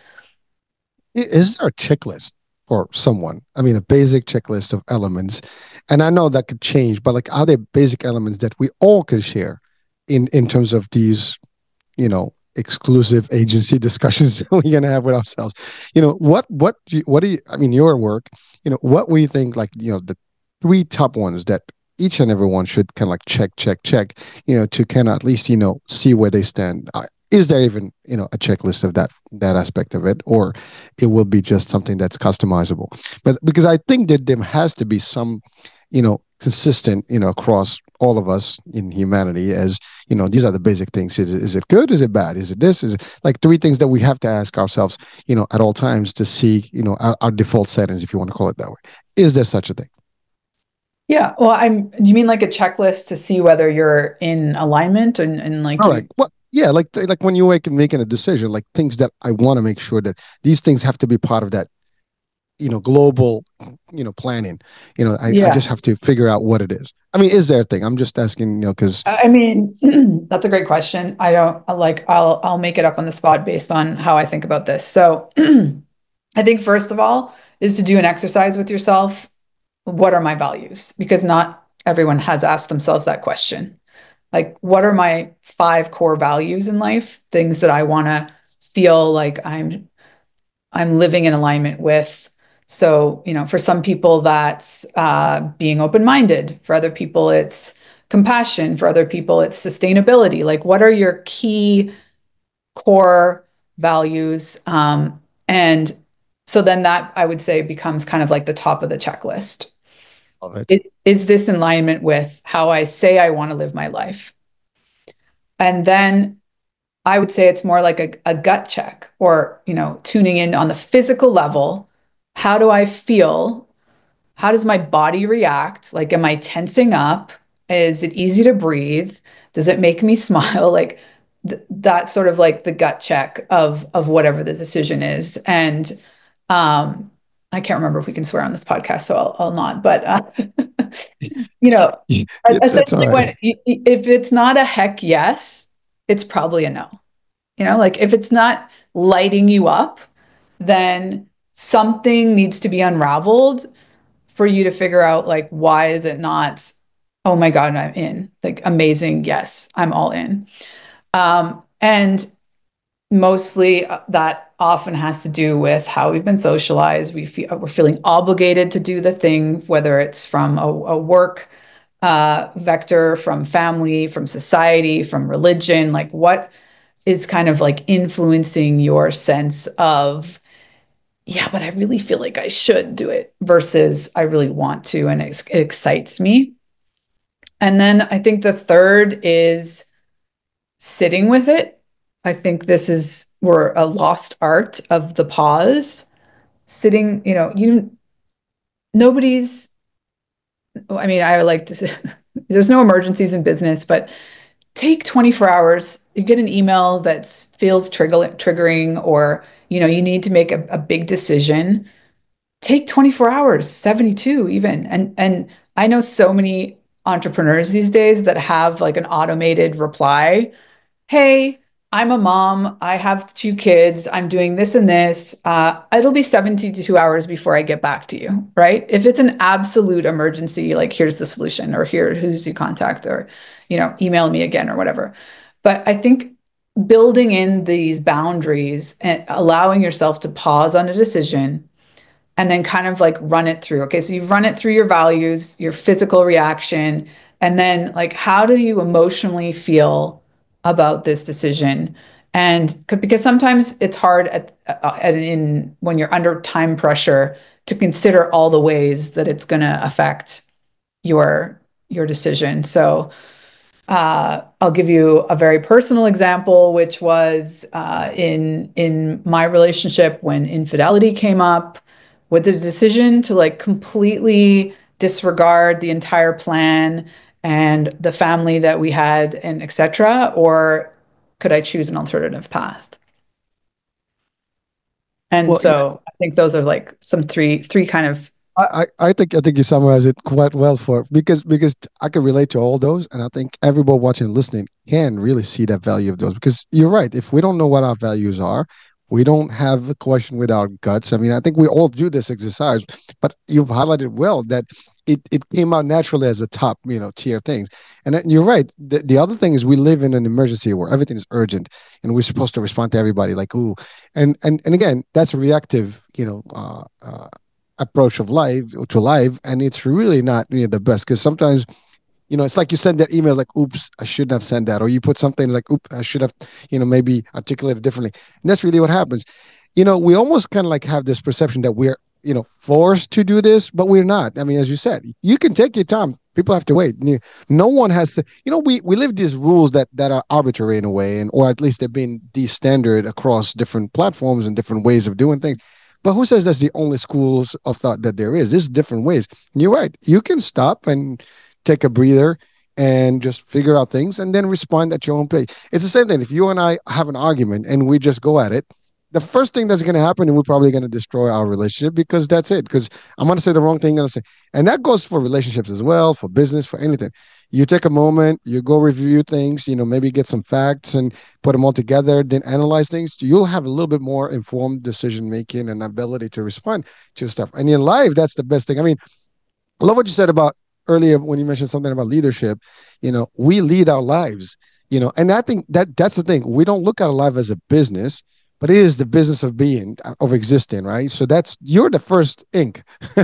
Is there a checklist for someone? I mean, a basic checklist of elements, and I know that could change, but like, are there basic elements that we all can share in in terms of these, you know, exclusive agency discussions that we're gonna have with ourselves. You know, what what do you, what do you? I mean, your work. You know, what we think like you know the three top ones that each and every one should kind of like check, check, check. You know, to kind of at least you know see where they stand. Uh, is there even you know a checklist of that that aspect of it, or it will be just something that's customizable? But because I think that there has to be some, you know, consistent, you know, across all of us in humanity as, you know, these are the basic things. Is, is it good? Is it bad? Is it this? Is it like three things that we have to ask ourselves, you know, at all times to see, you know, our, our default settings, if you want to call it that way. Is there such a thing? Yeah. Well, I'm, you mean like a checklist to see whether you're in alignment and, and like All right. you, Well, yeah, like like when you're making a decision, like things that I want to make sure that these things have to be part of that, you know, global, you know, planning. You know, I, I just yeah. have to figure out what it is. I mean, is there a thing? I'm just asking, you know, because I mean, that's a great question. I don't like, I'll, I'll make it up on the spot based on how I think about this. So I think first of all is to do an exercise with yourself. What are my values? Because not everyone has asked themselves that question. Like, what are my five core values in life? Things that I want to feel like I'm I'm living in alignment with. So, you know, for some people, that's uh, being open minded. For other people, it's compassion. For other people, it's sustainability. Like, what are your key core values? Um, and so then that I would say becomes kind of like the top of the checklist. of it. It, is this in alignment with how I say I want to live my life? And then I would say it's more like a, a gut check or, you know, tuning in on the physical level. How do I feel? How does my body react? Like, am I tensing up? Is it easy to breathe? Does it make me smile? Like th- that sort of like the gut check of of whatever the decision is. And um, I can't remember if we can swear on this podcast, so I'll, I'll not. But uh, you know, It's it's all essentially, right. when if it's not a heck yes, it's probably a no. You know, like if it's not lighting you up, then something needs to be unraveled for you to figure out like why is it not, oh my God, I'm in. Like amazing, yes, I'm all in. Um, and mostly uh, that often has to do with how we've been socialized. We feel we're feeling obligated to do the thing, whether it's from a, a work uh, vector, from family, from society, from religion. Like what is kind of like influencing your sense of, yeah, but I really feel like I should do it versus I really want to and it, it excites me. And then I think the third is sitting with it. I think this is we're a lost art of the pause. Sitting, you know, you nobody's I mean, I like to say there's no emergencies in business, but take twenty-four hours. You get an email that feels trigger, triggering, or you know, you need to make a, a big decision. Take twenty-four hours, seventy-two even. And and I know so many entrepreneurs these days that have like an automated reply. Hey, I'm a mom. I have two kids. I'm doing this and this. Uh, it'll be seventy-two hours before I get back to you, right? If it's an absolute emergency, like here's the solution, or here, who's your contact, or, you know, email me again or whatever. But I think building in these boundaries and allowing yourself to pause on a decision and then kind of like run it through. Okay, so you run it through your values, your physical reaction, and then like how do you emotionally feel about this decision? And because sometimes it's hard at, at in when you're under time pressure to consider all the ways that it's going to affect your your decision. So uh, I'll give you a very personal example, which was uh, in in my relationship when infidelity came up, with the decision to like completely disregard the entire plan and the family that we had and et cetera, or could I choose an alternative path? And Well, yeah, so I think those are like some three three kind of I, I I think I think you summarized it quite well for because because I can relate to all those, and I think everyone watching and listening can really see that value of those. Because you're right, if we don't know what our values are, we don't have a question with our guts. I mean, I think we all do this exercise, but you've highlighted well that it it came out naturally as a top, you know, tier things. And then you're right. The, the other thing is we live in an emergency where everything is urgent, and we're supposed to respond to everybody like ooh, and and and again, that's a reactive, you know, uh, uh, approach of life to life, and it's really not, you know, the best because sometimes, you know, it's like you send that email like, oops, I shouldn't have sent that. Or you put something like, oops, I should have, you know, maybe articulated differently. And that's really what happens. You know, we almost kind of like have this perception that we're, you know, forced to do this, but we're not. I mean, as you said, you can take your time. People have to wait. No one has to, you know, we, we live these rules that, that are arbitrary in a way, and or at least they've been de standard across different platforms and different ways of doing things. But who says that's the only schools of thought that there is? There's different ways. And you're right. You can stop and take a breather and just figure out things and then respond at your own pace. It's the same thing. If you and I have an argument and we just go at it, the first thing that's going to happen, and we're probably going to destroy our relationship because that's it. Because I'm going to say the wrong thing, I'm going to say, and that goes for relationships as well, for business, for anything. You take a moment, you go review things, you know, maybe get some facts and put them all together, then analyze things. You'll have a little bit more informed decision making and ability to respond to stuff. And in life, that's the best thing. I mean, I love what you said about earlier when you mentioned something about leadership. You know, we lead our lives, you know, and I think that that's the thing. We don't look at our life as a business, but it is the business of being, of existing, right? So that's, you're the first Inc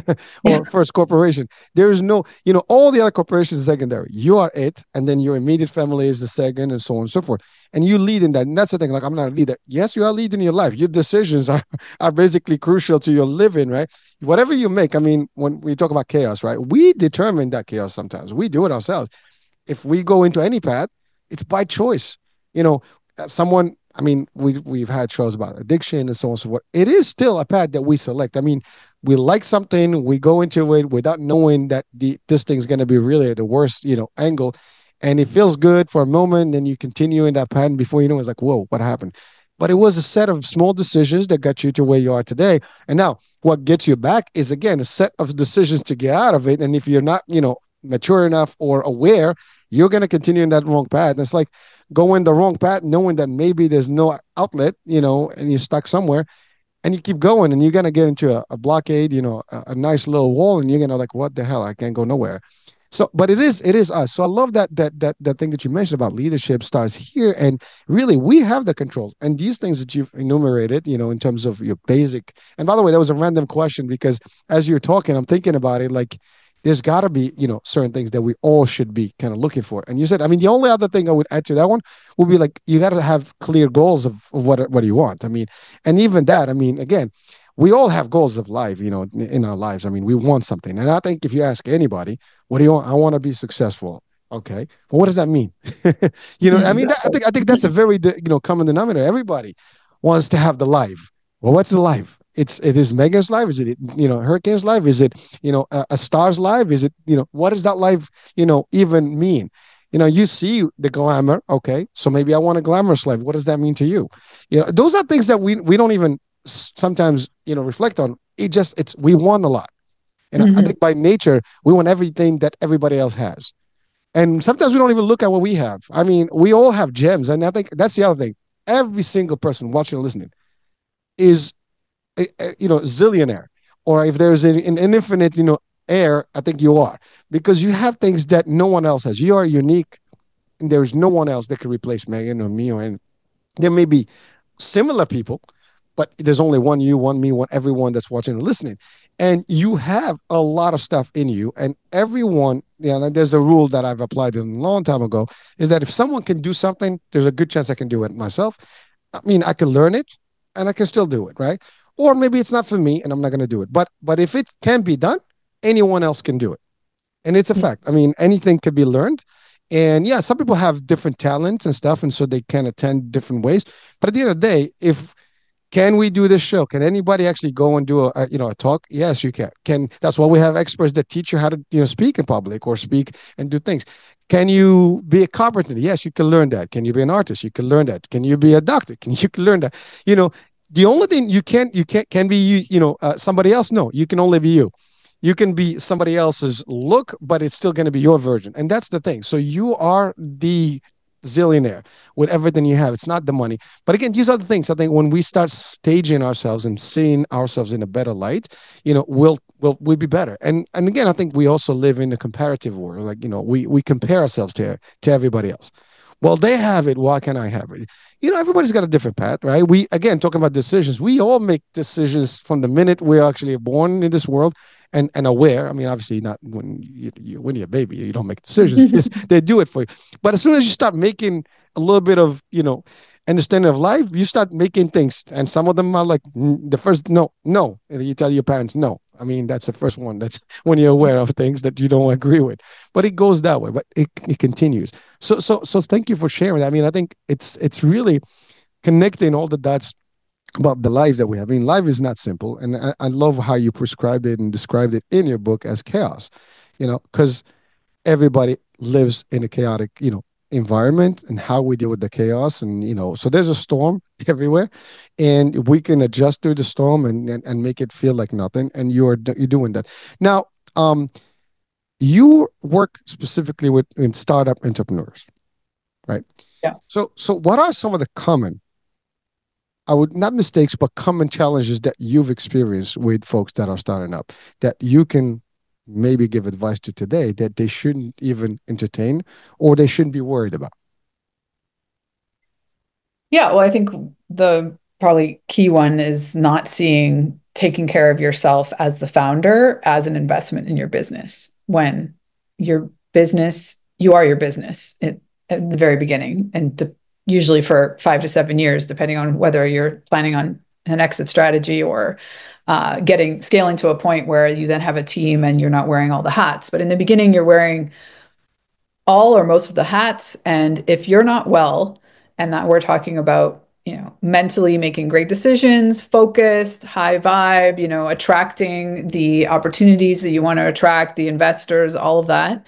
or first corporation. There is no, you know, all the other corporations are secondary. You are it, and then your immediate family is the second, and so on and so forth. And you lead in that. And that's the thing. Like, I'm not a leader. Yes, you are leading your life. Your decisions are, are basically crucial to your living, right? Whatever you make, I mean, when we talk about chaos, right? We determine that chaos sometimes. We do it ourselves. If we go into any path, it's by choice. You know, someone, I mean, we, we've had shows about addiction and so on and so forth. It is still a path that we select. I mean, we like something, we go into it without knowing that the this thing's going to be really the worst, you know, angle. And it feels good for a moment, then you continue in that path, and before you know it, it's like, whoa, what happened? But it was a set of small decisions that got you to where you are today. And now what gets you back is, again, a set of decisions to get out of it. And if you're not, you know, mature enough or aware, you're going to continue in that wrong path. And it's like going the wrong path, knowing that maybe there's no outlet, you know, and you're stuck somewhere, and you keep going, and you're going to get into a, a blockade, you know, a, a nice little wall, and you're going to like, what the hell? I can't go nowhere. So, but it is, it is us. So I love that, that, that, that thing that you mentioned about leadership starts here. And really, we have the controls, and these things that you've enumerated, you know, in terms of your basic, and by the way, that was a random question because as you're talking, I'm thinking about it, like, there's got to be, you know, certain things that we all should be kind of looking for. And you said, I mean, the only other thing I would add to that one would be like, you got to have clear goals of, of what, what do you want? I mean, and even that, I mean, again, we all have goals of life, you know, in our lives. I mean, we want something. And I think if you ask anybody, what do you want? I want to be successful. Okay. Well, what does that mean? you know, I mean, that, I think, I think that's a very, you know, common denominator. Everybody wants to have the life. Well, what's the life? It's it is Megan's life. Is it, you know, Hurricane's life? Is it, you know, a, a star's life? Is it, you know, what does that life, you know, even mean? You know, you see the glamour. Okay, so maybe I want a glamorous life. What does that mean to you? You know, those are things that we we don't even sometimes, you know, reflect on. It just it's we want a lot, and mm-hmm. I think by nature we want everything that everybody else has, and sometimes we don't even look at what we have. I mean, we all have gems, and I think that's the other thing. Every single person watching and listening is, you know, zillionaire, or if there's an, an infinite, you know, air, I think you are, because you have things that no one else has. You are unique, and there's no one else that can replace Megan or me, or any. There may be similar people, but there's only one you, one me, one everyone that's watching and listening, and you have a lot of stuff in you, and everyone. Yeah, you know, there's a rule that I've applied a long time ago, is that if someone can do something, there's a good chance I can do it myself. I mean, I can learn it, and I can still do it, right? Or maybe it's not for me and I'm not going to do it. But but if it can be done, anyone else can do it. And it's a fact. I mean, anything can be learned. And yeah, some people have different talents and stuff, and so they can attend different ways. But at the end of the day, if can we do this show? Can anybody actually go and do a, a you know a talk? Yes, you can. Can that's why we have experts that teach you how to you know speak in public or speak and do things. Can you be a carpenter? Yes, you can learn that. Can you be an artist? You can learn that. Can you be a doctor? Can you can learn that? You know, the only thing you can't, you can't, can be you, you know, uh, somebody else. No, you can only be you. You can be somebody else's look, but it's still going to be your version. And that's the thing. So you are the zillionaire with everything you have. It's not the money. But again, these are the things. I think when we start staging ourselves and seeing ourselves in a better light, you know, we'll we'll we'll be better. And and again, I think we also live in a comparative world. Like, you know, we we compare ourselves to to everybody else. Well, they have it. Why can't I have it? You know, everybody's got a different path, right? We, again, talking about decisions, we all make decisions from the minute we're actually born in this world, and and aware. I mean, obviously, not when you, you when you're a baby, you don't make decisions. They do it for you. But as soon as you start making a little bit of, you know, understanding of life, you start making things, and some of them are like, mm, the first no, no, and you tell your parents no. I mean, that's the first one. That's when you're aware of things that you don't agree with. But it goes that way. But it it continues. So so so thank you for sharing that. I mean, I think it's it's really connecting all the dots about the life that we have. I mean, life is not simple, and I, I love how you prescribed it and described it in your book as chaos. You know, because everybody lives in a chaotic, you know, environment, and how we deal with the chaos. And, you know, so there's a storm everywhere, and we can adjust through the storm, and and, and make it feel like nothing. And you're you're doing that now. Um, you work specifically with in startup entrepreneurs, right? Yeah. So so what are some of the common, I would not mistakes, but common challenges that you've experienced with folks that are starting up that you can maybe give advice to today that they shouldn't even entertain or they shouldn't be worried about? Yeah, well, I think the probably key one is not seeing taking care of yourself as the founder as an investment in your business. When your business, you are your business at, at the very beginning, and to, usually for five to seven years, depending on whether you're planning on an exit strategy or uh, getting scaling to a point where you then have a team and you're not wearing all the hats. But in the beginning, you're wearing all or most of the hats. And if you're not well, and that we're talking about, you know, mentally making great decisions, focused, high vibe, you know, attracting the opportunities that you want to attract, the investors, all of that,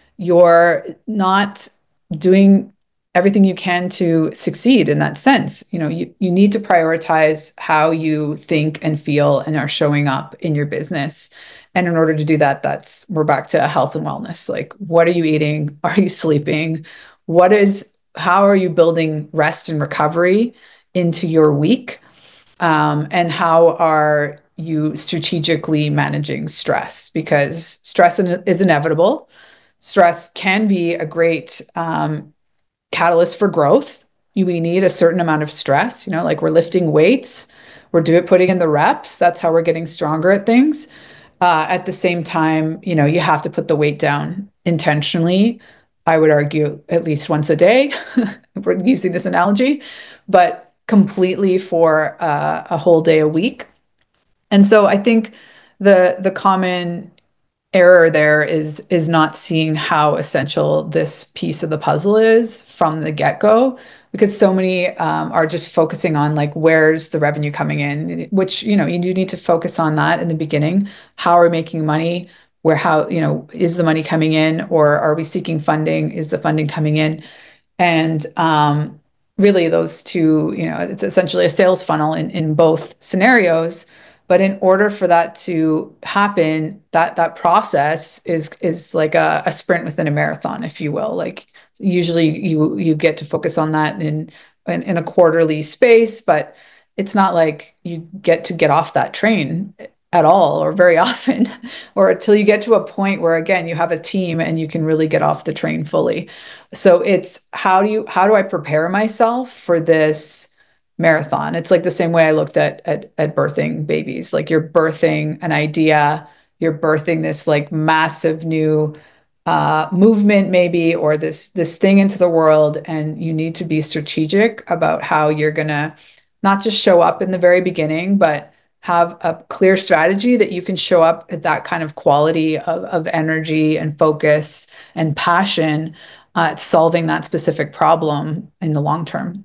you're not doing everything you can to succeed in that sense. You know, you, you need to prioritize how you think and feel and are showing up in your business. And in order to do that, that's, we're back to health and wellness. Like, what are you eating? Are you sleeping? What is, how are you building rest and recovery into your week? Um, and how are you strategically managing stress? Because stress is inevitable. Stress can be a great um, catalyst for growth. We need a certain amount of stress, you know, like we're lifting weights, we're doing putting in the reps. That's how we're getting stronger at things. Uh, at the same time, you know, you have to put the weight down intentionally. I would argue at least once a day, if we're using this analogy, but completely for uh, a whole day a week. And so I think the the common error there is is not seeing how essential this piece of the puzzle is from the get-go, because so many um, are just focusing on like, where's the revenue coming in, which, you know, you do need to focus on that in the beginning. How are we making money? Where, how, you know, is the money coming in, or are we seeking funding? Is the funding coming in? And um, really those two, you know, it's essentially a sales funnel in, in both scenarios. But in order for that to happen, that that process is is like a, a sprint within a marathon, if you will. Like, usually you you get to focus on that in, in in a quarterly space, but it's not like you get to get off that train at all, or very often, or until you get to a point where, again, you have a team and you can really get off the train fully. So it's, how do you how do I prepare myself for this marathon? It's like the same way I looked at at, at birthing babies. Like, you're birthing an idea, you're birthing this like massive new uh, movement maybe, or this this thing into the world, and you need to be strategic about how you're gonna not just show up in the very beginning, but have a clear strategy that you can show up at that kind of quality of, of energy and focus and passion uh, at solving that specific problem in the long term.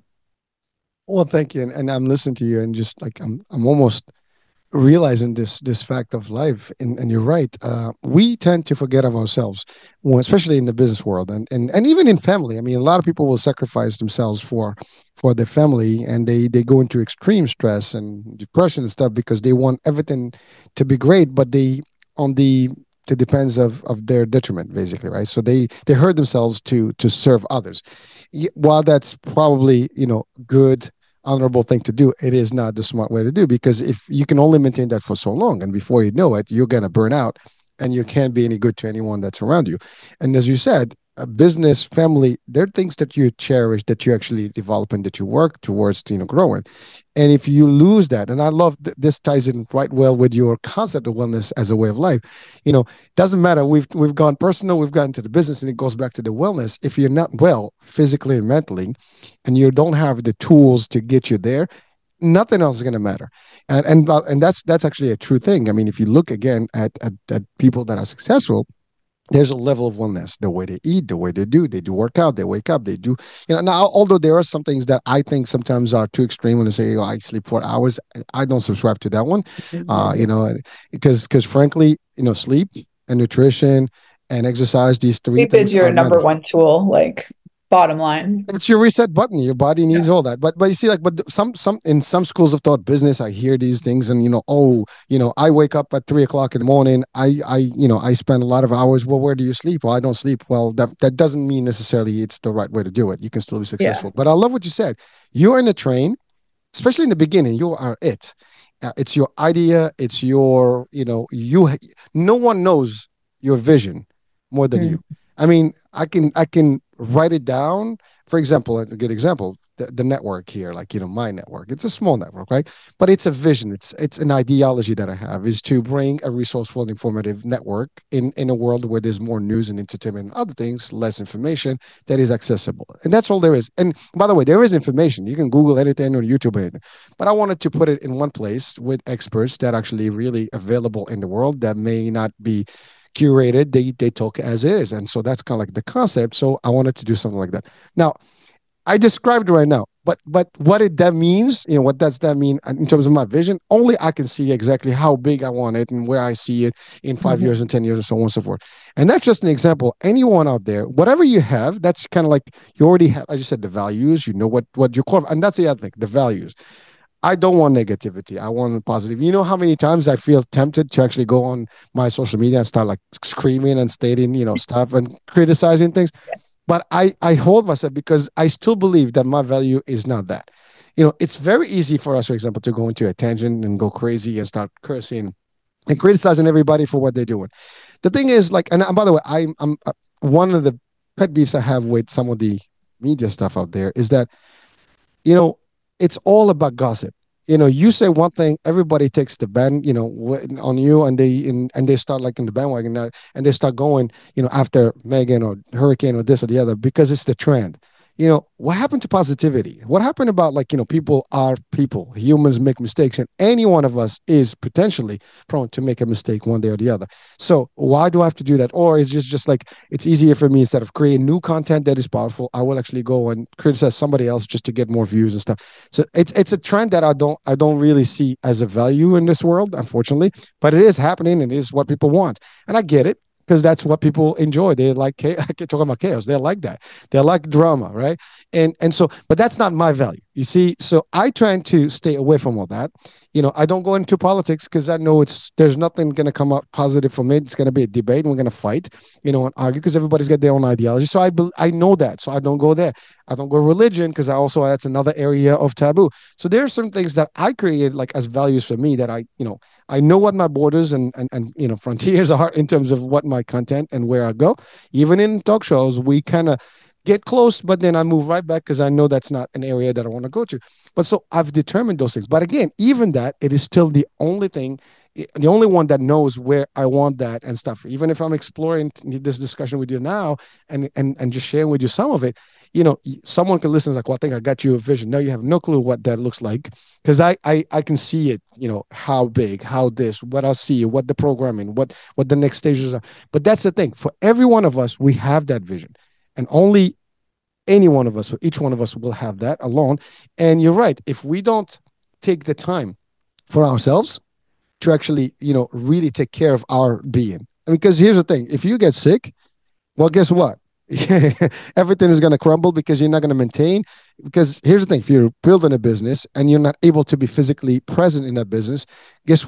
Well, thank you. And, and I'm listening to you, and just like I'm I'm almost realizing this this fact of life. And, and you're right. Uh, we tend to forget of ourselves, well, especially in the business world, and, and and even in family. I mean, a lot of people will sacrifice themselves for for their family, and they they go into extreme stress and depression and stuff because they want everything to be great, but they on the the depends of of their detriment, basically, right? So they they hurt themselves to to serve others. Y- while that's probably, you know, good honorable thing to do, it is not the smart way to do, because if you can only maintain that for so long, and before you know it, you're going to burn out and you can't be any good to anyone that's around you. And as you said, a business, family, they're things that you cherish, that you actually develop and that you work towards, you know, growing. And if you lose that, and I love th- this ties in quite well with your concept of wellness as a way of life. You know, it doesn't matter. We've we've gone personal, we've gotten to the business, and it goes back to the wellness. If you're not well physically and mentally, and you don't have the tools to get you there, nothing else is going to matter. And and uh, and that's that's actually a true thing. I mean, if you look again at, at at people that are successful, there's a level of wellness, the way they eat, the way they do, they do work out, they wake up, they do, you know, now, although there are some things that I think sometimes are too extreme when they say, oh, I sleep four hours. I don't subscribe to that one. Uh, you know, because, because frankly, you know, sleep and nutrition and exercise, these three Sleep is things your are number mandatory. one tool, like bottom line. It's your reset button. Your body Yeah. needs all that. But but you see, like, but some some in some schools of thought, business, I hear these things, and you know, oh, you know, I wake up at three o'clock in the morning. I I you know, I spend a lot of hours. Well, where do you sleep? Well, I don't sleep. Well, that that doesn't mean necessarily it's the right way to do it. You can still be Yeah. successful. But I love what you said. You're in a train, especially in the beginning. You are it. Uh, it's your idea. It's your, you know, you. No one knows your vision more than Mm. you. I mean, I can I can write it down. For example, a good example, the, the network here, like, you know, my network. It's a small network, right? But it's a vision. It's it's an ideology that I have, is to bring a resourceful and informative network in in a world where there's more news and entertainment and other things, less information, that is accessible. And that's all there is. And by the way, there is information. You can Google anything on YouTube, anything. But I wanted to put it in one place with experts that are actually really available in the world, that may not be curated. They they talk as is. And so that's kind of like the concept. So I wanted to do something like that. Now, I described it right now, but but what it that means, you know, what does that mean in terms of my vision? Only I can see exactly how big I want it and where I see it in five Mhm. years and ten years and so on and so forth. And that's just an example. Anyone out there, whatever you have, that's kind of like, you already have, as you said, the values. You know what what your core, and that's the other thing, the values. I don't want negativity. I want positive. You know how many times I feel tempted to actually go on my social media and start like screaming and stating, you know, stuff and criticizing things. But I, I hold myself, because I still believe that my value is not that. You know, it's very easy for us, for example, to go into a tangent and go crazy and start cursing and criticizing everybody for what they're doing. The thing is, like, and, and by the way, I'm, I'm uh, one of the pet beefs I have with some of the media stuff out there is that, you know, it's all about gossip. You know, you say one thing, everybody takes the band, you know, on you, and they in, and they start like in the bandwagon, uh, and they start going, you know, after Megan or Hurricane or this or the other, because it's the trend. You know, what happened to positivity? What happened about, like, you know, people are people. Humans make mistakes, and any one of us is potentially prone to make a mistake one day or the other. So why do I have to do that? Or it's just just like, it's easier for me, instead of creating new content that is powerful, I will actually go and criticize somebody else just to get more views and stuff. So it's it's a trend that I don't I don't really see as a value in this world, unfortunately. But it is happening, and it is what people want, and I get it, because that's what people enjoy. They like, I keep talking about chaos. They like that. They like drama, right? And and so, but that's not my value. You see, so I try to stay away from all that. You know, I don't go into politics, because I know it's there's nothing going to come up positive from it. It's going to be a debate, and we're going to fight, you know, and argue, because everybody's got their own ideology. So I I know that. So I don't go there. I don't go religion, because I also, that's another area of taboo. So there are some things that I created like as values for me, that I, you know, I know what my borders and, and, and you know, frontiers are in terms of what my content and where I go. Even in talk shows, we kind of get close, but then I move right back, because I know that's not an area that I want to go to. But so I've determined those things. But again, even that, it is still the only thing, the only one that knows where I want that and stuff. Even if I'm exploring this discussion with you now, and and and just sharing with you some of it, you know, someone can listen like, well, I think I got you a vision. No, you have no clue what that looks like, because I, I I can see it, you know, how big, how this, what I see, what the programming, what what the next stages are. But that's the thing. For every one of us, we have that vision, and only any one of us, or each one of us, will have that alone. And you're right. If we don't take the time for ourselves to actually, you know, really take care of our being, because here's the thing: if you get sick, well, guess what? Everything is going to crumble, because you're not going to maintain. Because here's the thing: if you're building a business and you're not able to be physically present in that business, guess what?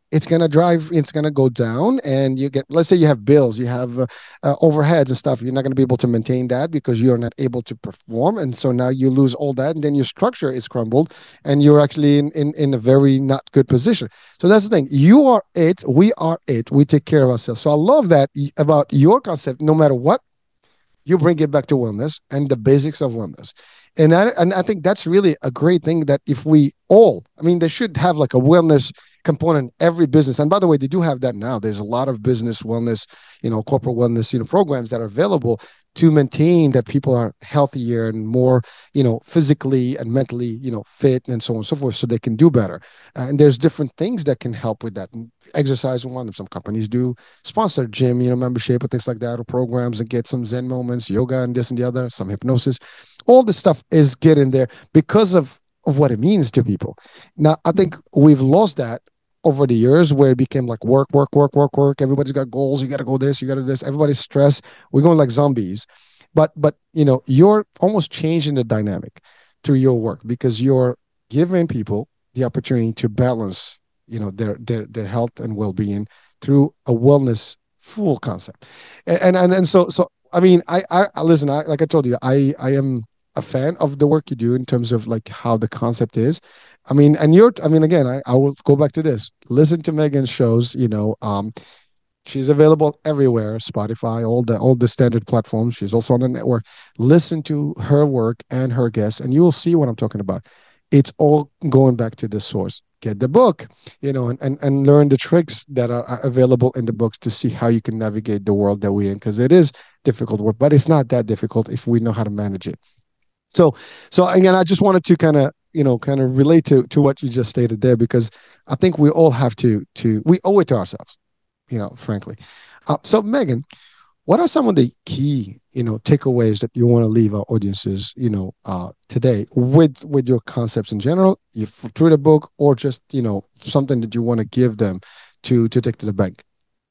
it's going to drive, it's going to go down. And you get, let's say you have bills, you have uh, uh, overheads and stuff. You're not going to be able to maintain that because you're not able to perform. And so now you lose all that. And then your structure is crumbled and you're actually in, in, in a very not good position. So that's the thing. You are it. We are it. We take care of ourselves. So I love that about your concept. No matter what, you bring it back to wellness and the basics of wellness. And I, and I think that's really a great thing that if we all, I mean, they should have like a wellness component in every business. And by the way, they do have that now. There's a lot of business wellness, you know, corporate wellness, you know, programs that are available to maintain that people are healthier and more, you know, physically and mentally, you know, fit and so on and so forth, so they can do better. Uh, and there's different things that can help with that. And exercise one of them. Some companies do sponsor gym, you know, membership or things like that, or programs and get some Zen moments, yoga and this and the other, some hypnosis. All this stuff is getting there because of of what it means to people. Now, I think we've lost that over the years where it became like work, work, work, work, work. Everybody's got goals. You got to go this, you got to this. Everybody's stressed. We're going like zombies. But, but, you know, you're almost changing the dynamic to your work because you're giving people the opportunity to balance, you know, their, their, their health and well-being through a wellness full concept. And, and, and so, so, I mean, I, I, listen, I, like I told you, I, I am a fan of the work you do in terms of like how the concept is. I mean, and you're, I mean, again, I, I will go back to this. Listen to Megan's shows, you know, um, she's available everywhere, Spotify, all the all the standard platforms. She's also on the network. Listen to her work and her guests, and you will see what I'm talking about. It's all going back to the source. Get the book, you know, and, and, and learn the tricks that are available in the books to see how you can navigate the world that we're in, because it is difficult work, but it's not that difficult if we know how to manage it. So, so again, I just wanted to kind of, you know, kind of relate to to what you just stated there, because I think we all have to to we owe it to ourselves, you know, frankly. Uh, so, Megan, what are some of the key, you know, takeaways that you want to leave our audiences, you know, uh, today with with your concepts in general, you through the book, or just, you know, something that you want to give them to to take to the bank?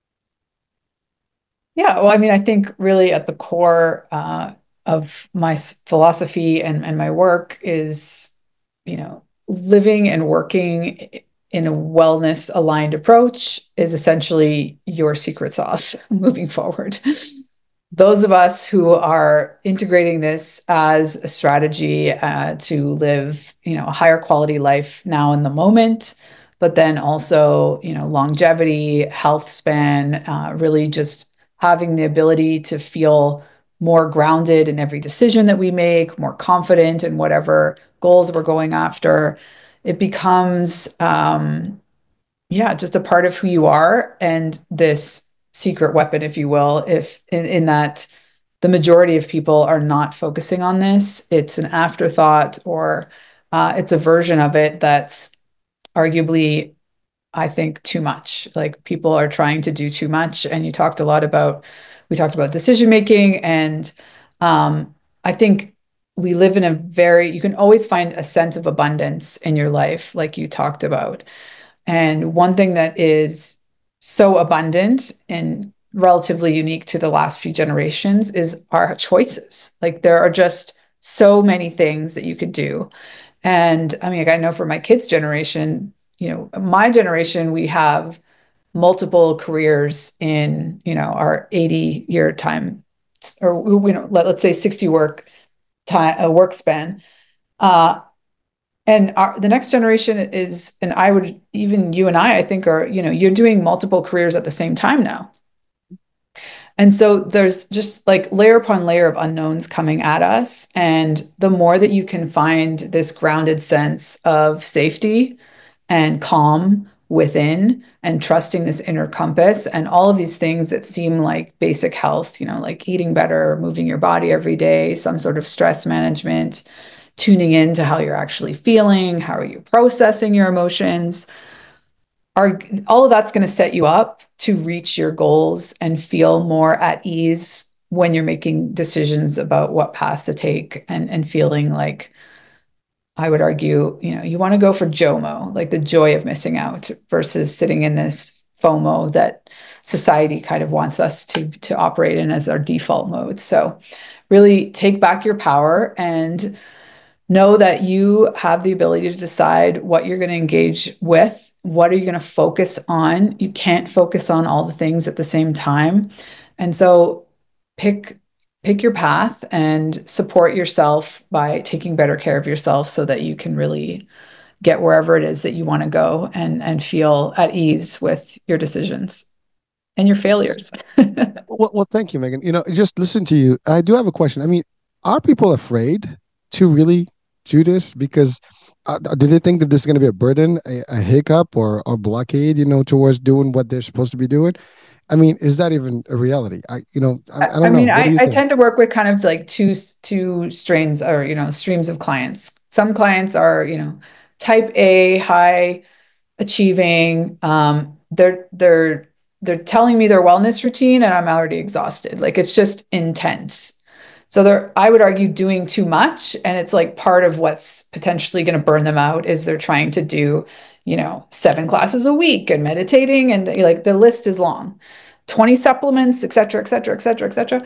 Yeah, well, I mean, I think really at the core uh, of my philosophy and, and my work is, you know, living and working in a wellness aligned approach is essentially your secret sauce moving forward. Those of us who are integrating this as a strategy uh, to live, you know, a higher quality life now in the moment, but then also, you know, longevity, health span, uh, really just having the ability to feel more grounded in every decision that we make, more confident in whatever goals we're going after. It becomes, um, yeah, just a part of who you are, and this secret weapon, if you will, if in, in that the majority of people are not focusing on this. It's an afterthought, or uh, it's a version of it that's arguably, I think, too much. Like people are trying to do too much. And you talked a lot about, we talked about decision making. And um, I think we live in a very, you can always find a sense of abundance in your life, like you talked about. And one thing that is so abundant and relatively unique to the last few generations is our choices. Like there are just so many things that you could do. And I mean, like I know for my kids' generation, you know, my generation, we have multiple careers in, you know, our eighty year time, or, you know, let, let's say sixty work time, a work span. Uh, and our, the next generation is, and I would, even you and I, I think are, you know, you're doing multiple careers at the same time now. And so there's just like layer upon layer of unknowns coming at us. And the more that you can find this grounded sense of safety and calm within, and trusting this inner compass and all of these things that seem like basic health, you know, like eating better, moving your body every day, some sort of stress management, tuning into how you're actually feeling, how are you processing your emotions, are all of that's going to set you up to reach your goals and feel more at ease when you're making decisions about what path to take, and, and feeling like, I would argue, you know, you want to go for JOMO, like the joy of missing out, versus sitting in this FOMO that society kind of wants us to, to operate in as our default mode. So really take back your power and know that you have the ability to decide what you're going to engage with what are you going to focus on? You can't focus on all the things at the same time. And so pick pick your path and support yourself by taking better care of yourself so that you can really get wherever it is that you want to go and and feel at ease with your decisions and your failures. Well, well, thank you, Megan. You know, just listen to you. I do have a question. I mean, are people afraid to really do this? Because uh, do they think that this is going to be a burden, a, a hiccup, or a blockade, you know, towards doing what they're supposed to be doing? I mean, is that even a reality? I, you know, I, I I don't know. mean, What do I, you I think? tend to work with kind of like two two strains or you know streams of clients. Some clients are you know type A, high achieving. Um, they're they're they're telling me their wellness routine, and I'm already exhausted. Like it's just intense. So they're, I would argue, doing too much, and it's like part of what's potentially going to burn them out is they're trying to do, you know, seven classes a week and meditating, and like the list is long, twenty supplements, et cetera, et cetera, et cetera, et cetera.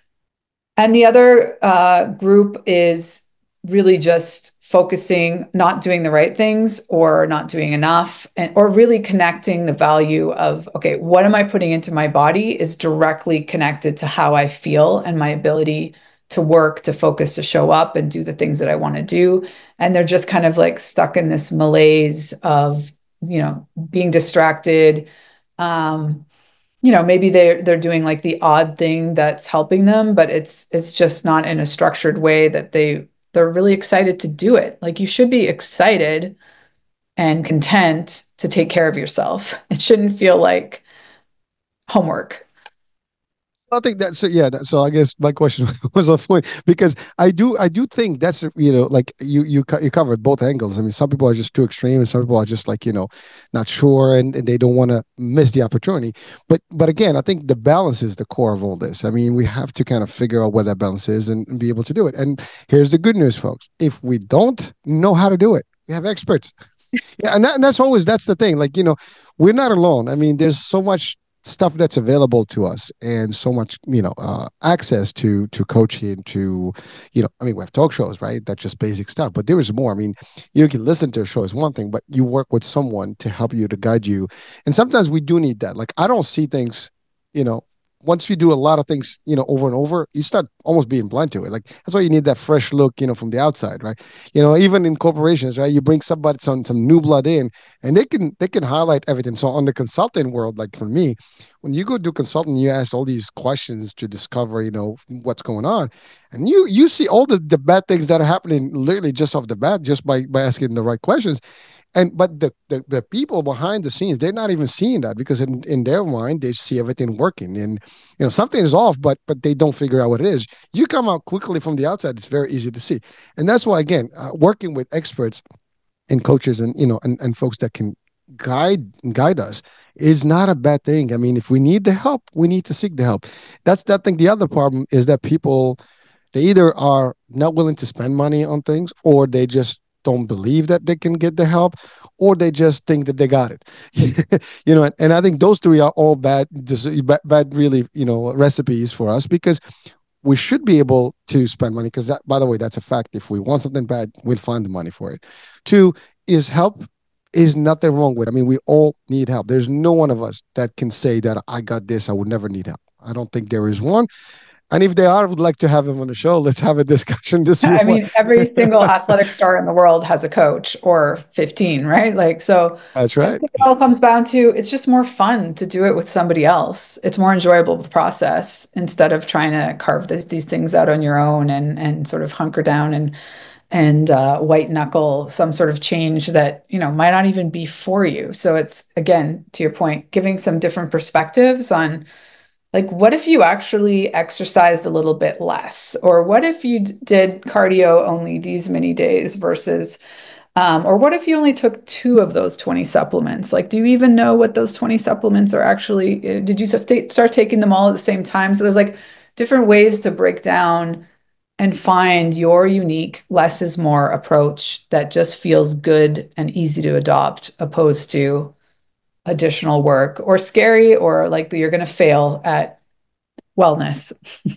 And the other uh, group is really just focusing, not doing the right things or not doing enough, and or really connecting the value of, okay, what am I putting into my body is directly connected to how I feel and my ability to work, to focus, to show up and do the things that I want to do. And they're just kind of like stuck in this malaise of, you know, being distracted. Um, you know, maybe they're they're doing like the odd thing that's helping them, but it's it's just not in a structured way that they they're really excited to do it. Like you should be excited and content to take care of yourself. It shouldn't feel like homework. I think that so yeah. That, so I guess my question was a point because I do I do think that's you know like you you you covered both angles. I mean, some people are just too extreme, and some people are just like you know not sure and, and they don't want to miss the opportunity. But but again, I think the balance is the core of all this. I mean, we have to kind of figure out what that balance is and, and be able to do it. And here's the good news, folks: if we don't know how to do it, we have experts. Yeah, and, that, and that's always that's the thing. Like you know, we're not alone. I mean, there's so much stuff that's available to us and so much you know uh, access to to coaching to you know I mean we have talk shows, right? That's just basic stuff, but there is more. I mean, you can listen to a show is one thing, but you work with someone to help you, to guide you, and sometimes we do need that. Like I don't see things, you know once you do a lot of things, you know, over and over, you start almost being blind to it. Like that's why you need that fresh look, you know, from the outside, right? You know, even in corporations, right? You bring somebody, some some new blood in, and they can they can highlight everything. So on the consulting world, like for me, when you go do consulting, you ask all these questions to discover, you know, what's going on, and you you see all the the bad things that are happening literally just off the bat, just by by asking the right questions. And but the, the the people behind the scenes, they're not even seeing that because in, in their mind they see everything working, and you know something is off, but but they don't figure out what it is. You come out quickly from the outside, it's very easy to see. And that's why again, uh, working with experts and coaches and you know and, and folks that can guide guide us is not a bad thing. I mean, if we need the help, we need to seek the help. That's that thing. The other problem is that people, they either are not willing to spend money on things, or they just don't believe that they can get the help, or they just think that they got it. you know, and, and I think those three are all bad, bad, bad, really, you know, recipes for us because we should be able to spend money because that, by the way, that's a fact. If we want something bad, we'll find the money for it. Two is help is nothing wrong with. I mean, we all need help. There's no one of us that can say that I got this, I would never need help. I don't think there is one. And if they are, I would like to have him on the show. Let's have a discussion to see I what. mean, every single athletic star in the world has a coach or fifteen, right? Like, so That's I right. think it all comes down to it's just more fun to do it with somebody else. It's more enjoyable the process instead of trying to carve this, these things out on your own and and sort of hunker down and and uh, white knuckle some sort of change that you know might not even be for you. So it's again to your point, giving some different perspectives on like, what if you actually exercised a little bit less? Or what if you did cardio only these many days versus, um, or what if you only took two of those twenty supplements? Like, do you even know what those twenty supplements are actually? uh, Did you just start taking them all at the same time? So there's like different ways to break down and find your unique less is more approach that just feels good and easy to adopt, opposed to additional work or scary or like you're going to fail at wellness.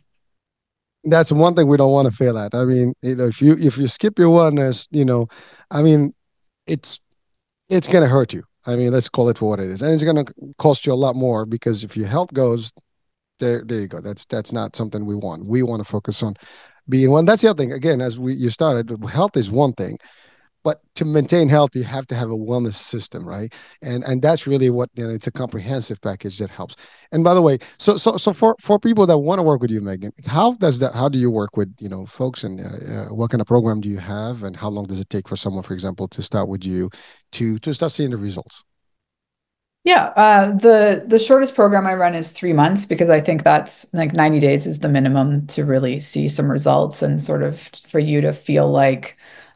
That's one thing we don't want to fail at. I mean, you know, if you if you skip your wellness, you know, I mean, it's it's gonna hurt you. I mean, let's call it for what it is. And it's going to cost you a lot more because if your health goes, there, there you go. That's that's not something we want. We want to focus on being one. That's the other thing. Again, as we you started, health is one thing, but to maintain health, you have to have a wellness system, right? And and that's really what, you know, it's a comprehensive package that helps. And by the way, so so so for for people that want to work with you, Megan, how does that? How do you work with, you know, folks, and uh, uh, what kind of program do you have, and how long does it take for someone, for example, to start with you to to start seeing the results? Yeah, uh, the the shortest program I run is three months because I think that's like ninety days is the minimum to really see some results and sort of for you to feel like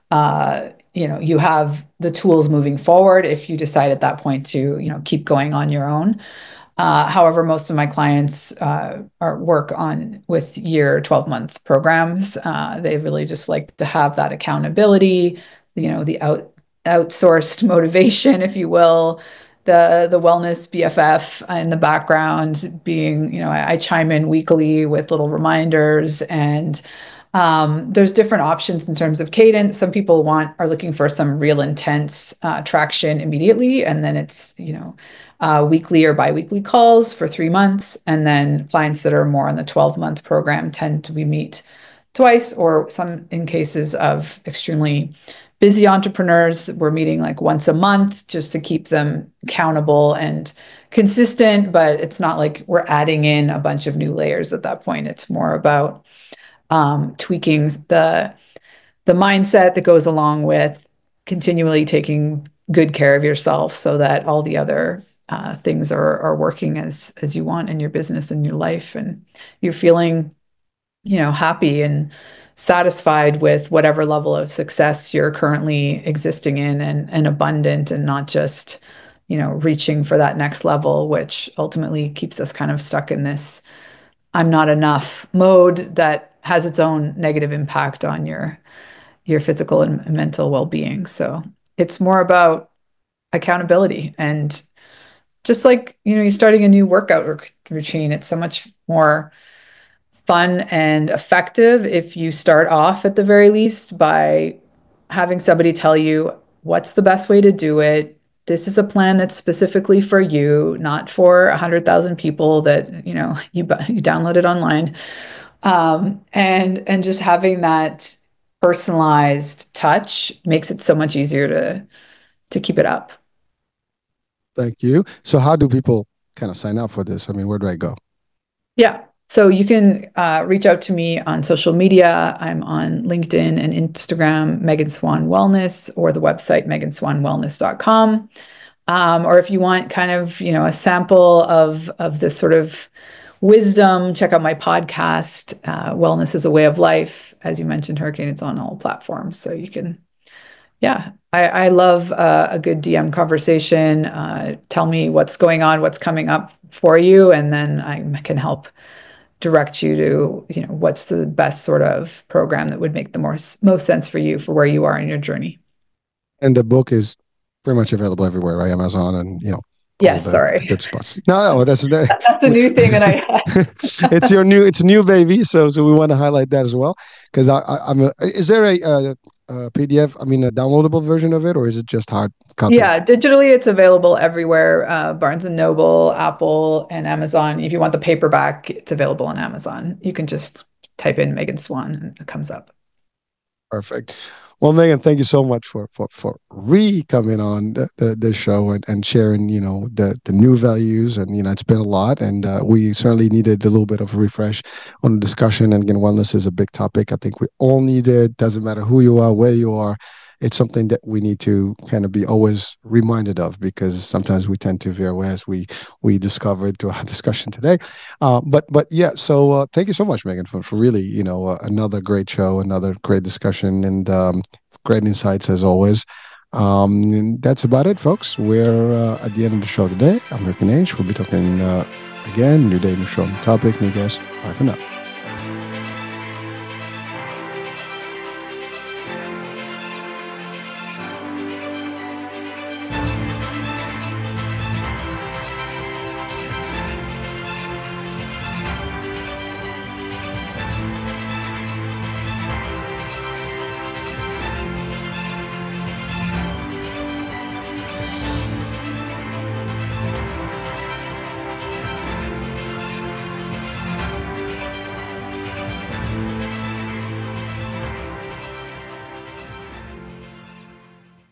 uh, you know, you have the tools moving forward if you decide at that point to, you know, keep going on your own. Uh, however, most of my clients uh, are work on with year twelve month programs. Uh, they really just like to have that accountability, you know, the out outsourced motivation, if you will, the the wellness B F F in the background being, you know, I, I chime in weekly with little reminders and um, there's different options in terms of cadence. Some people want are looking for some real intense uh, traction immediately, and then it's, you know, uh, weekly or biweekly calls for three months. And then clients that are more on the twelve month program tend to we meet twice, or some in cases of extremely busy entrepreneurs, we're meeting like once a month just to keep them accountable and consistent. But it's not like we're adding in a bunch of new layers at that point. It's more about um, tweaking the the mindset that goes along with continually taking good care of yourself so that all the other uh, things are are working as as you want in your business and your life, and you're feeling, you know, happy and satisfied with whatever level of success you're currently existing in, and, and abundant, and not just, you know, reaching for that next level, which ultimately keeps us kind of stuck in this I'm not enough mode that has its own negative impact on your your physical and mental well-being. So it's more about accountability, and just like, you know, you're starting a new workout routine, it's so much more fun and effective if you start off at the very least by having somebody tell you what's the best way to do it. This is a plan that's specifically for you, not for a hundred thousand people that, you know, you you downloaded online. Um, and and just having that personalized touch makes it so much easier to to keep it up. Thank you. So how do people kind of sign up for this? I mean, where do I go? Yeah. So you can uh, reach out to me on social media. I'm on LinkedIn and Instagram, Megan Swan Wellness, or the website megan swan wellness dot com. Um, or if you want kind of, you know, a sample of of this sort of wisdom, check out my podcast, uh, Wellness is a Way of Life. As you mentioned, Hurricane, it's on all platforms. So you can, yeah, I, I love uh, a good D M conversation. Uh, tell me what's going on, what's coming up for you, and then I can help direct you to, you know, what's the best sort of program that would make the most most sense for you for where you are in your journey. And the book is pretty much available everywhere, right? Amazon and, you know, all Yes, the sorry. good spots. No, no, that's that, that's a new thing that I. it's your new, it's a new baby, so so we want to highlight that as well. Because I, I, I'm. A, is there a, a, a P D F? I mean, a downloadable version of it, or is it just hard copy? Yeah, digitally, it's available everywhere. Uh, Barnes and Noble, Apple, and Amazon. If you want the paperback, it's available on Amazon. You can just type in Megan Swan and it comes up. Perfect. Well, Megan, thank you so much for for for re coming on the, the, the show and, and sharing, you know, the the new values. And, you know, it's been a lot, and uh, we certainly needed a little bit of a refresh on the discussion. And again, wellness is a big topic. I think we all need it. Doesn't matter who you are, where you are. It's something that we need to kind of be always reminded of, because sometimes we tend to veer away, as we we discovered through our discussion today. Uh, but but yeah, so uh, thank you so much, Megan, for, for really, you know, uh, another great show, another great discussion, and um, great insights as always. Um, and that's about it, folks. We're uh, at the end of the show today. I'm Hurricane H. We'll be talking uh, again, new day, new show, new topic, new guest. Bye for now.